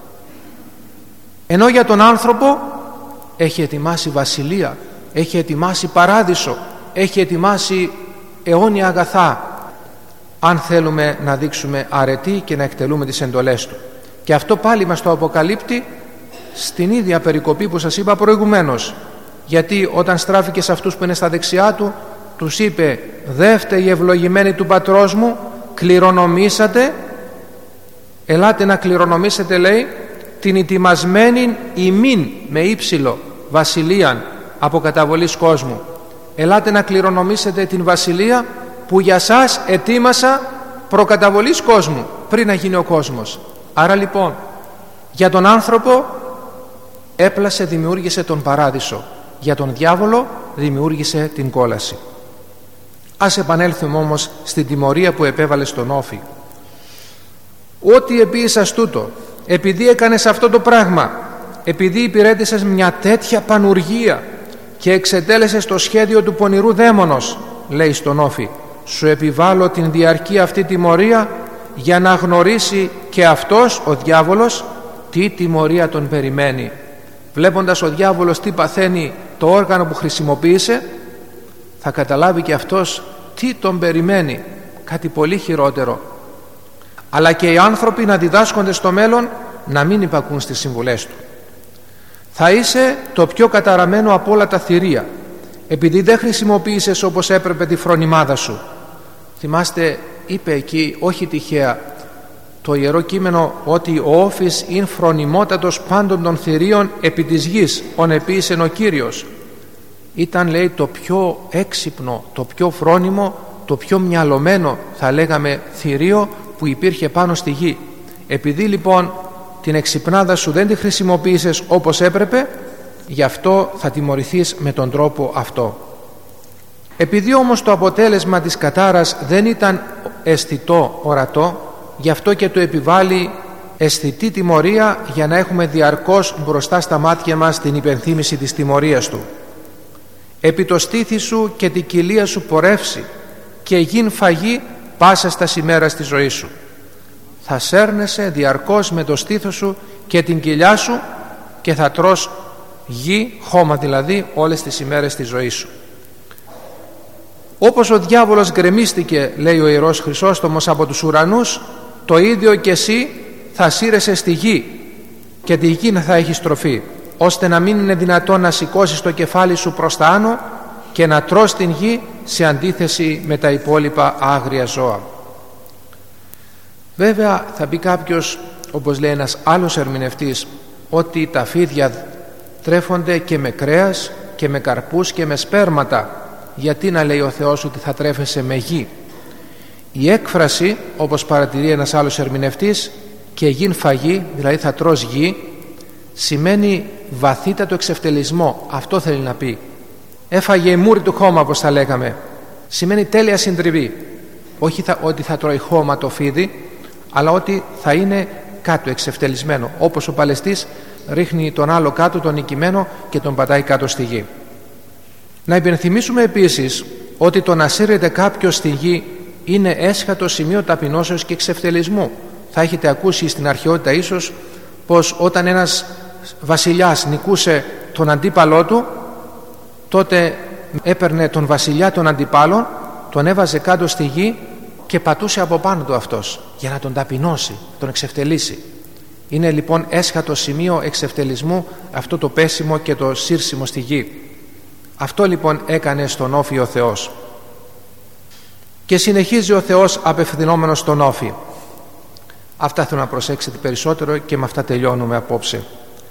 Ενώ για τον άνθρωπο έχει ετοιμάσει βασιλεία, έχει ετοιμάσει παράδεισο, έχει ετοιμάσει αιώνια αγαθά, αν θέλουμε να δείξουμε αρετή και να εκτελούμε τις εντολές του. Και αυτό πάλι μας το αποκαλύπτει στην ίδια περικοπή που σας είπα προηγουμένως. Γιατί όταν στράφηκε σε αυτούς που είναι στα δεξιά του, τους είπε, δεύτε οι ευλογημένοι του πατρός μου, κληρονομήσατε, ελάτε να κληρονομήσετε, λέει, την ετοιμασμένη ημίν με ύψιλο βασιλείαν από καταβολής κόσμου. Ελάτε να κληρονομήσετε την βασιλεία που για σας ετοίμασα προκαταβολής κόσμου, πριν να γίνει ο κόσμος. Άρα λοιπόν για τον άνθρωπο έπλασε, δημιούργησε τον παράδεισο. Για τον διάβολο δημιούργησε την κόλαση. Ας επανέλθουμε όμως στην τιμωρία που επέβαλε στον Όφη. «Ό,τι επίησας τούτο, επειδή έκανες αυτό το πράγμα, επειδή υπηρέτησες μια τέτοια πανουργία και εξετέλεσες το σχέδιο του πονηρού δαίμονος», λέει στον Όφη, «σου επιβάλλω την διαρκή αυτή τιμωρία για να γνωρίσει και αυτός ο διάβολος τι τιμωρία τον περιμένει». Βλέποντας ο διάβολος τι παθαίνει το όργανο που χρησιμοποίησε, θα καταλάβει και αυτός τι τον περιμένει, κάτι πολύ χειρότερο. Αλλά και οι άνθρωποι να διδάσκονται στο μέλλον να μην υπακούν στις συμβουλές του. Θα είσαι το πιο καταραμένο από όλα τα θηρία, επειδή δεν χρησιμοποίησες όπως έπρεπε τη φρονιμάδα σου. Θυμάστε, είπε εκεί, όχι τυχαία, το Ιερό Κείμενο, ότι ο Όφης είναι φρονιμότατος πάντων των θηρίων επί της γης, ον επίησεν ο Κύριος. Ήταν, λέει, το πιο έξυπνο, το πιο φρόνιμο, το πιο μυαλωμένο, θα λέγαμε, θηρίο που υπήρχε πάνω στη γη. Επειδή λοιπόν την εξυπνάδα σου δεν τη χρησιμοποίησες όπως έπρεπε, γι' αυτό θα τιμωρηθείς με τον τρόπο αυτό. Επειδή όμως το αποτέλεσμα της κατάρας δεν ήταν αισθητό, ορατό, γι' αυτό και του επιβάλλει αισθητή τιμωρία, για να έχουμε διαρκώς μπροστά στα μάτια μας την υπενθύμηση της τιμωρίας του. «Επί το στήθι σου και την κοιλία σου πορεύσει και γιν φαγή πάσα στα ημέρας της ζωής σου». Θα σέρνεσαι διαρκώς με το στήθος σου και την κοιλιά σου και θα τρως γη, χώμα δηλαδή, όλες τις ημέρες της ζωής σου. Όπως ο διάβολος γκρεμίστηκε, λέει ο Ιερός Χρυσόστομος, από τους ουρανούς, το ίδιο και εσύ θα σύρεσαι στη γη και τη γη θα έχει στροφή, ώστε να μην είναι δυνατόν να σηκώσεις το κεφάλι σου προς τα άνω και να τρως την γη, σε αντίθεση με τα υπόλοιπα άγρια ζώα. Βέβαια θα πει κάποιος, όπως λέει ένας άλλος ερμηνευτής, ότι τα φίδια τρέφονται και με κρέας και με καρπούς και με σπέρματα. Γιατί να λέει ο Θεός ότι θα τρέφεσαι με γη? Η έκφραση, όπως παρατηρεί ένας άλλος ερμηνευτής, και γιν φαγή, δηλαδή θα τρως γη, σημαίνει βαθύτατο εξευτελισμό. Αυτό θέλει να πει. Έφαγε η μούρη του χώμα, όπως θα λέγαμε. Σημαίνει τέλεια συντριβή. Όχι ότι θα τρώει χώμα το φίδι, αλλά ότι θα είναι κάτω εξευτελισμένο, όπως ο παλαιστής ρίχνει τον άλλο κάτω, τον νικημένο, και τον πατάει κάτω στη γη. Να υπενθυμίσουμε επίσης ότι το να σύρεται κάποιος στη γη είναι έσχατο σημείο ταπεινώσεως και εξευτελισμού. Θα έχετε ακούσει στην αρχαιότητα ίσως πως όταν ένας βασιλιάς νικούσε τον αντίπαλό του, τότε έπαιρνε τον βασιλιά των αντιπάλων, τον έβαζε κάτω στη γη και πατούσε από πάνω του αυτός, για να τον ταπεινώσει, τον εξευτελίσει. Είναι λοιπόν έσχατο σημείο εξευτελισμού αυτό το πέσιμο και το σύρσιμο στη γη. Αυτό λοιπόν έκανε στον Όφη ο Θεός. Και συνεχίζει ο Θεός απευθυνόμενος στον Όφη. Αυτά θέλω να προσέξετε περισσότερο και με αυτά τελειώνουμε απόψε.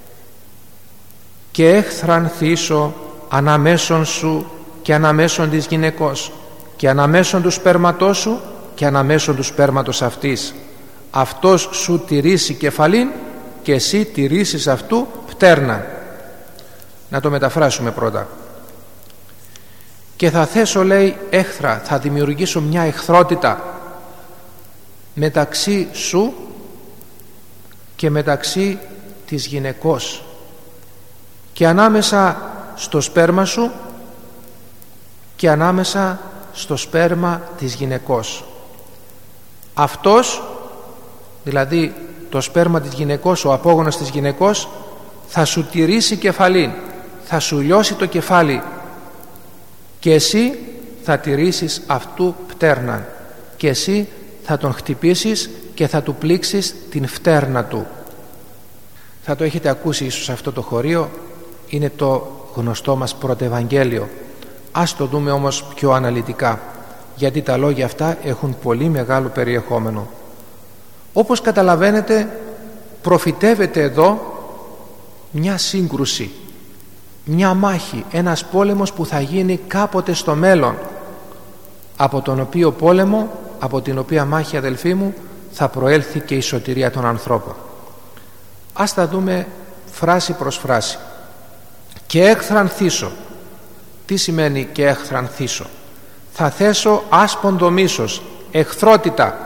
«Και έχθραν θύσω αναμέσων σου και αναμέσων της γυναικός και αναμέσων του σπέρματός σου και αναμέσων του σπέρματος αυτής. Αυτός σου τηρήσει κεφαλήν και εσύ τηρήσεις αυτού πτέρνα». Να το μεταφράσουμε πρώτα. «Και θα θέσω», λέει, έχθρα, θα δημιουργήσω μια εχθρότητα μεταξύ σου και μεταξύ της γυναικός και ανάμεσα στο σπέρμα σου και ανάμεσα στο σπέρμα της γυναικός. Αυτός, δηλαδή το σπέρμα της γυναικός, ο απόγονος της γυναικός, θα σου τηρήσει κεφαλήν, θα σου λιώσει το κεφάλι και εσύ θα τηρήσεις αυτού πτέρναν και εσύ θα τον χτυπήσεις και θα του πλήξεις την φτέρνα του. Θα το έχετε ακούσει ίσως αυτό το χωρίο, είναι το γνωστό μας πρωτευαγγέλιο. Ας το δούμε όμως πιο αναλυτικά, γιατί τα λόγια αυτά έχουν πολύ μεγάλο περιεχόμενο. Όπως καταλαβαίνετε, προφητεύεται εδώ μια σύγκρουση, μια μάχη, ένας πόλεμος που θα γίνει κάποτε στο μέλλον, από τον οποίο πόλεμο, από την οποία μάχη, αδελφοί μου, θα προέλθει και η σωτηρία των ανθρώπων. Ας τα δούμε φράση προς φράση. και έχθρανθήσω. Τι σημαίνει και έχθρανθήσω? Θα θέσω άσποντο μίσος, εχθρότητα.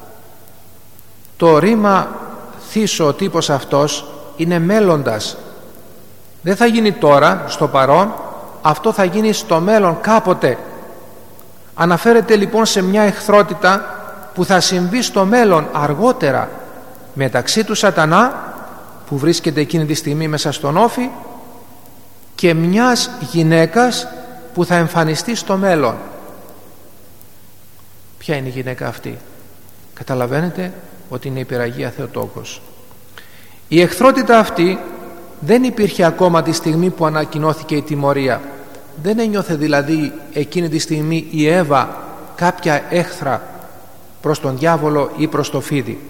Το ρήμα θήσω, ο τύπος αυτός, είναι μέλλοντας. Δεν θα γίνει τώρα, στο παρόν, αυτό θα γίνει στο μέλλον κάποτε. Αναφέρεται λοιπόν σε μια εχθρότητα που θα συμβεί στο μέλλον αργότερα μεταξύ του Σατανά, που βρίσκεται εκείνη τη στιγμή μέσα στον όφη, και μιας γυναίκας που θα εμφανιστεί στο μέλλον. Ποια είναι η γυναίκα αυτή? Καταλαβαίνετε ότι είναι η Πυραγία Θεοτόκος. Η εχθρότητα αυτή δεν υπήρχε ακόμα τη στιγμή που ανακοινώθηκε η τιμωρία. Δεν ένιωθε δηλαδή εκείνη τη στιγμή η Εύα κάποια έχθρα προς τον διάβολο ή προς το φίδι.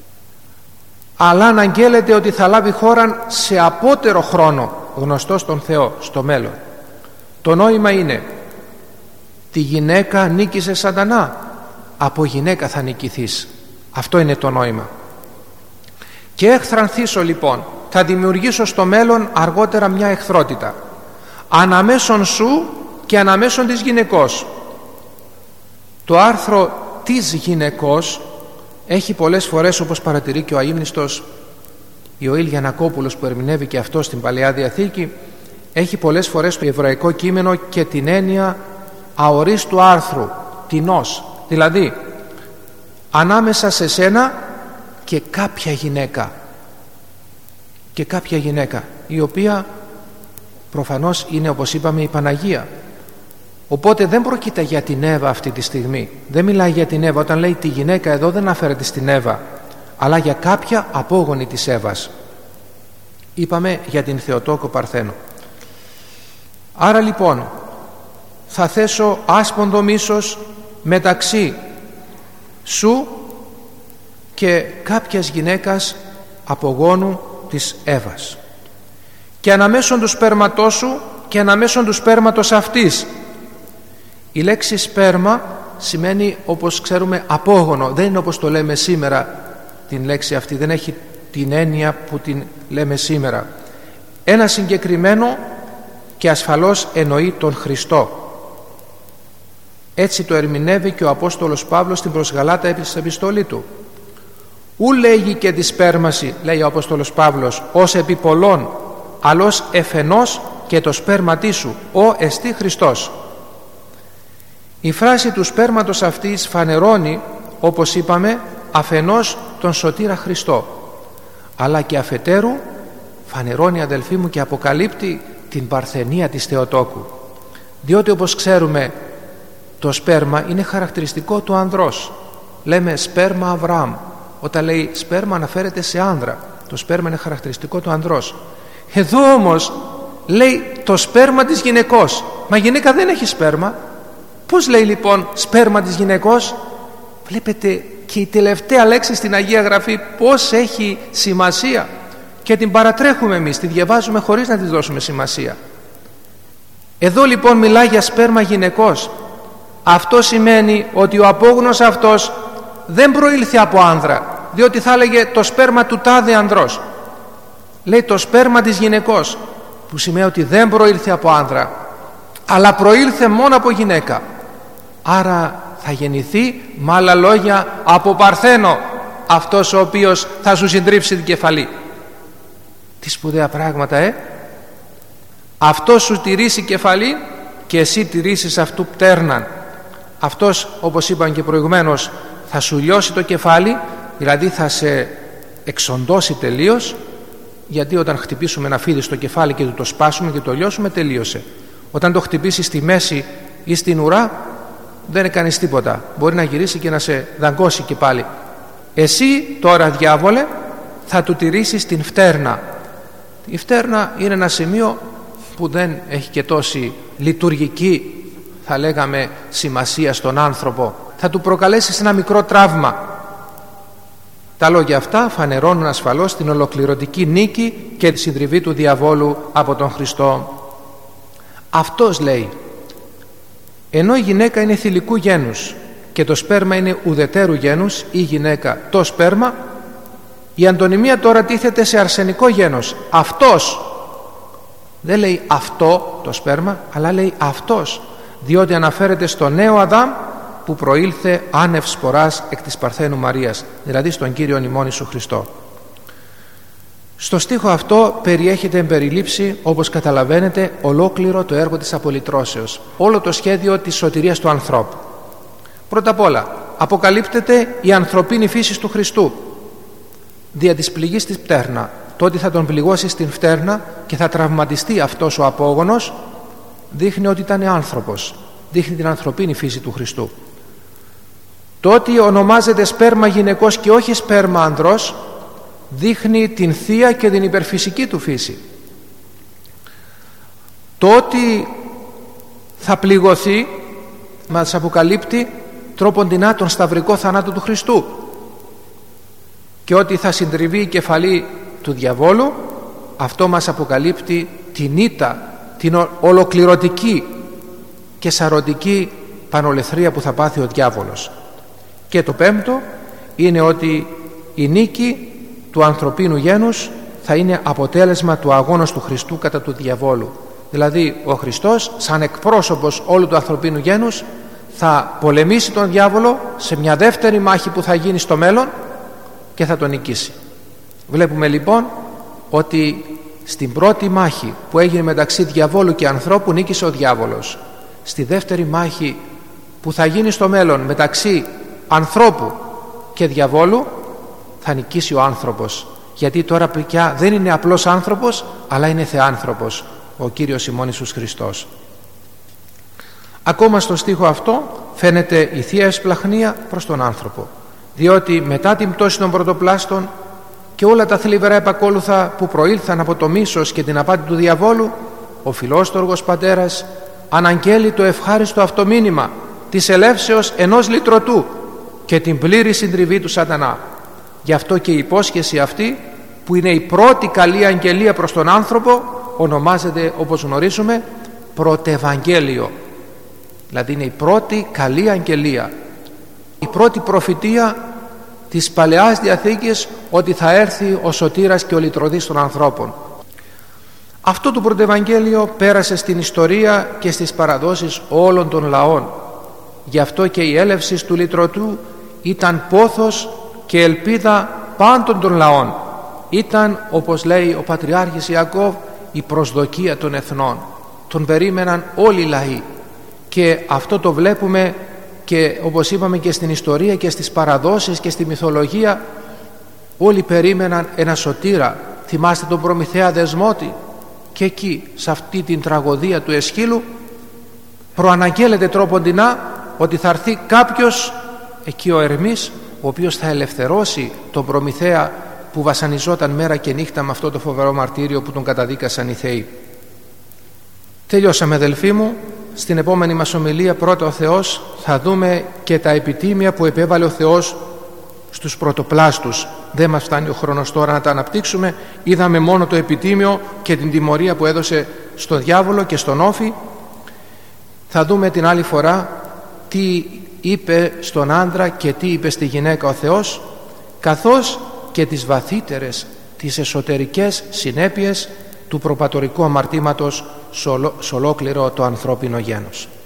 Αλλά αναγγέλλεται ότι θα λάβει χώρα σε απότερο χρόνο, γνωστό στον Θεό, στο μέλλον. Το νόημα είναι, τη γυναίκα νίκησε Σατανά, από γυναίκα θα νικηθείς. Αυτό είναι το νόημα. Και έχθρανθήσω λοιπόν, θα δημιουργήσω στο μέλλον αργότερα μια εχθρότητα αναμέσων σου και αναμέσων της γυναικός. Το άρθρο της γυναικός έχει πολλές φορές, όπως παρατηρεί και ο αείμνηστος Ιωήλ Γιαννακόπουλος, που ερμηνεύει και αυτό στην Παλαιά Διαθήκη, έχει πολλές φορές το εβραϊκό κείμενο και την έννοια αορίστου άρθρου, τινός, δηλαδή ανάμεσα σε σένα και κάποια γυναίκα, και κάποια γυναίκα, η οποία προφανώς είναι, όπως είπαμε, η Παναγία. Οπότε δεν πρόκειται για την Εύα αυτή τη στιγμή, δεν μιλάει για την Εύα. Όταν λέει τη γυναίκα εδώ δεν αναφέρεται στην Εύα, αλλά για κάποια απόγονη της Εύας. Είπαμε για την Θεοτόκο Παρθένο. Άρα λοιπόν θα θέσω άσποντο μίσος μεταξύ σου και κάποιας γυναίκας απογόνου της Εύας, και αναμέσων του σπέρματός σου και αναμέσων του σπέρματος αυτής. Η λέξη σπέρμα σημαίνει, όπως ξέρουμε, απόγονο. Δεν είναι όπως το λέμε σήμερα την λέξη αυτή, δεν έχει την έννοια που την λέμε σήμερα. Ένα συγκεκριμένο και ασφαλώς εννοεί τον Χριστό. Έτσι το ερμηνεύει και ο Απόστολος Παύλος στην προς Γαλάτα επιστολή του. Ου λέγει και τη σπέρμαση, λέει ο Απόστολος Παύλος, ως επί πολλών, αλλός εφενός και το σπέρματί σου, ο εστί Χριστός. Η φράση του σπέρματος αυτής φανερώνει, όπως είπαμε, αφενός τον σωτήρα Χριστό, αλλά και αφετέρου φανερώνει, αδελφοί μου, και αποκαλύπτει την παρθενία της Θεοτόκου. Διότι, όπως ξέρουμε, το σπέρμα είναι χαρακτηριστικό του ανδρός. Λέμε σπέρμα Αβραάμ. Όταν λέει σπέρμα αναφέρεται σε άνδρα. Το σπέρμα είναι χαρακτηριστικό του ανδρός. Εδώ όμως λέει το σπέρμα της γυναικός. Μα η γυναίκα δεν έχει σπέρμα. Πώς λέει λοιπόν σπέρμα της γυναικός? Βλέπετε και η τελευταία λέξη στην Αγία Γραφή πώς έχει σημασία, και την παρατρέχουμε εμείς, τη διαβάζουμε χωρίς να της δώσουμε σημασία. Εδώ λοιπόν μιλάει για σπέρμα γυναικός. Αυτό σημαίνει ότι ο απόγονος αυτός δεν προήλθε από άνδρα, διότι θα έλεγε το σπέρμα του τάδε ανδρός. Λέει το σπέρμα της γυναικός, που σημαίνει ότι δεν προήλθε από άνδρα, αλλά προήλθε μόνο από γυναίκα. Άρα θα γεννηθεί, με άλλα λόγια, από Παρθένο, αυτός ο οποίος θα σου συντρίψει την κεφαλή. Τι σπουδαία πράγματα, αυτός σου τηρήσει κεφαλή και εσύ τηρήσεις αυτού πτέρναν. Αυτός, όπως είπαν και προηγουμένως, θα σου λιώσει το κεφάλι, δηλαδή θα σε εξοντώσει τελείως, γιατί όταν χτυπήσουμε ένα φίδι στο κεφάλι και το σπάσουμε και το λιώσουμε, τελείωσε. Όταν το χτυπήσει στη μέση ή στην ουρά, δεν έκανες τίποτα, μπορεί να γυρίσει και να σε δαγκώσει και πάλι. Εσύ τώρα, διάβολε, θα του τηρήσεις την φτέρνα. Η φτέρνα είναι ένα σημείο που δεν έχει και τόση λειτουργική, θα λέγαμε, σημασία στον άνθρωπο. Θα του προκαλέσει ένα μικρό τραύμα. Τα λόγια αυτά φανερώνουν ασφαλώς την ολοκληρωτική νίκη και τη συντριβή του διαβόλου από τον Χριστό. Αυτός λέει, ενώ η γυναίκα είναι θηλυκού γένους και το σπέρμα είναι ουδετέρου γένους, η γυναίκα το σπέρμα, η αντωνυμία τώρα τίθεται σε αρσενικό γένος. Αυτός Δεν λέει αυτό το σπέρμα, αλλά λέει αυτός, διότι αναφέρεται στο νέο Αδάμ που προήλθε άνευ σποράς εκ της Παρθένου Μαρίας, δηλαδή στον Κύριον ημών Ιησού Χριστό. Στο στίχο αυτό περιέχεται εν περιλήψη, όπως καταλαβαίνετε, ολόκληρο το έργο της απολυτρώσεως, όλο το σχέδιο της σωτηρίας του ανθρώπου. Πρώτα απ' όλα αποκαλύπτεται η ανθρωπίνη φύση του Χριστού δια της πληγής της πτέρνα. Το ότι θα τον πληγώσει στην φτέρνα και θα τραυματιστεί αυτός ο απόγονος δείχνει ότι ήταν άνθρωπος, δείχνει την ανθρωπίνη φύση του Χριστού. Το ότι ονομάζεται σπέρμα γυναικός και όχι σπέρμα ανδρός δείχνει την θεία και την υπερφυσική του φύση. Το ότι θα πληγωθεί μας αποκαλύπτει τρόποντινά τον σταυρικό θανάτο του Χριστού, και ότι θα συντριβεί η κεφαλή του διαβόλου, αυτό μας αποκαλύπτει την ήττα, την ολοκληρωτική και σαρωτική πανολεθρία που θα πάθει ο διάβολος. Και το πέμπτο είναι ότι η νίκη του ανθρωπίνου γένους θα είναι αποτέλεσμα του αγώνος του Χριστού κατά του διαβόλου. Δηλαδή ο Χριστός σαν εκπρόσωπος όλου του ανθρωπίνου γένους θα πολεμήσει τον διάβολο σε μια δεύτερη μάχη που θα γίνει στο μέλλον και θα τον νικήσει. Βλέπουμε λοιπόν ότι στην πρώτη μάχη που έγινε μεταξύ διαβόλου και ανθρώπου νίκησε ο διάβολος. Στη δεύτερη μάχη που θα γίνει στο μέλλον μεταξύ ανθρώπου και διαβόλου θα νικήσει ο άνθρωπος, γιατί τώρα πια δεν είναι απλός άνθρωπος αλλά είναι θεάνθρωπος ο Κύριος ημών Ιησούς Χριστός. Ακόμα στο στίχο αυτό φαίνεται η Θεία Εσπλαχνία προς τον άνθρωπο, διότι μετά την πτώση των πρωτοπλάστων και όλα τα θλιβερά επακόλουθα που προήλθαν από το μίσος και την απάτη του διαβόλου, ο φιλόστοργος πατέρας αναγγέλει το ευχάριστο αυτό μήνυμα της ελεύσεως ενός λυτρωτού και την πλήρη συντριβή του σατανά. Γι' αυτό και η υπόσχεση αυτή, που είναι η πρώτη καλή αγγελία προς τον άνθρωπο, ονομάζεται, όπως γνωρίζουμε, πρωτευαγγέλιο. Δηλαδή είναι η πρώτη καλή αγγελία, η πρώτη προφητεία της Παλαιάς Διαθήκης ότι θα έρθει ο σωτήρας και ο λυτρωτής των ανθρώπων. Αυτό το πρωτευαγγέλιο πέρασε στην ιστορία και στις παραδόσεις όλων των λαών. Γι' αυτό και η έλευση του λυτρωτού ήταν πόθος και ελπίδα πάντων των λαών. Ήταν, όπως λέει ο Πατριάρχης Ιακώβ, η προσδοκία των εθνών. Τον περίμεναν όλοι οι λαοί, και αυτό το βλέπουμε και όπως είπαμε και στην ιστορία και στις παραδόσεις και στη μυθολογία. Όλοι περίμεναν ένα σωτήρα. Θυμάστε τον Προμηθέα Δεσμότη, και εκεί σε αυτή την τραγωδία του Εσχύλου προαναγγέλλεται τρόποντινά ότι θα έρθει κάποιος, εκεί ο Ερμής, ο οποίος θα ελευθερώσει τον Προμηθέα που βασανιζόταν μέρα και νύχτα με αυτό το φοβερό μαρτύριο που τον καταδίκασαν οι θεοί. Τελειώσαμε, αδελφοί μου. Στην επόμενη μας ομιλία, πρώτα ο Θεός, θα δούμε και τα επιτίμια που επέβαλε ο Θεός στους πρωτοπλάστους. Δεν μας φτάνει ο χρόνος τώρα να τα αναπτύξουμε. Είδαμε μόνο το επιτίμιο και την τιμωρία που έδωσε στον διάβολο και στον όφη. Θα δούμε την άλλη φορά τι είπε στον άντρα και τι είπε στη γυναίκα ο Θεός, καθώς και τις βαθύτερες, τις εσωτερικές συνέπειες του προπατορικού αμαρτήματος σε ολόκληρο το ανθρώπινο γένος.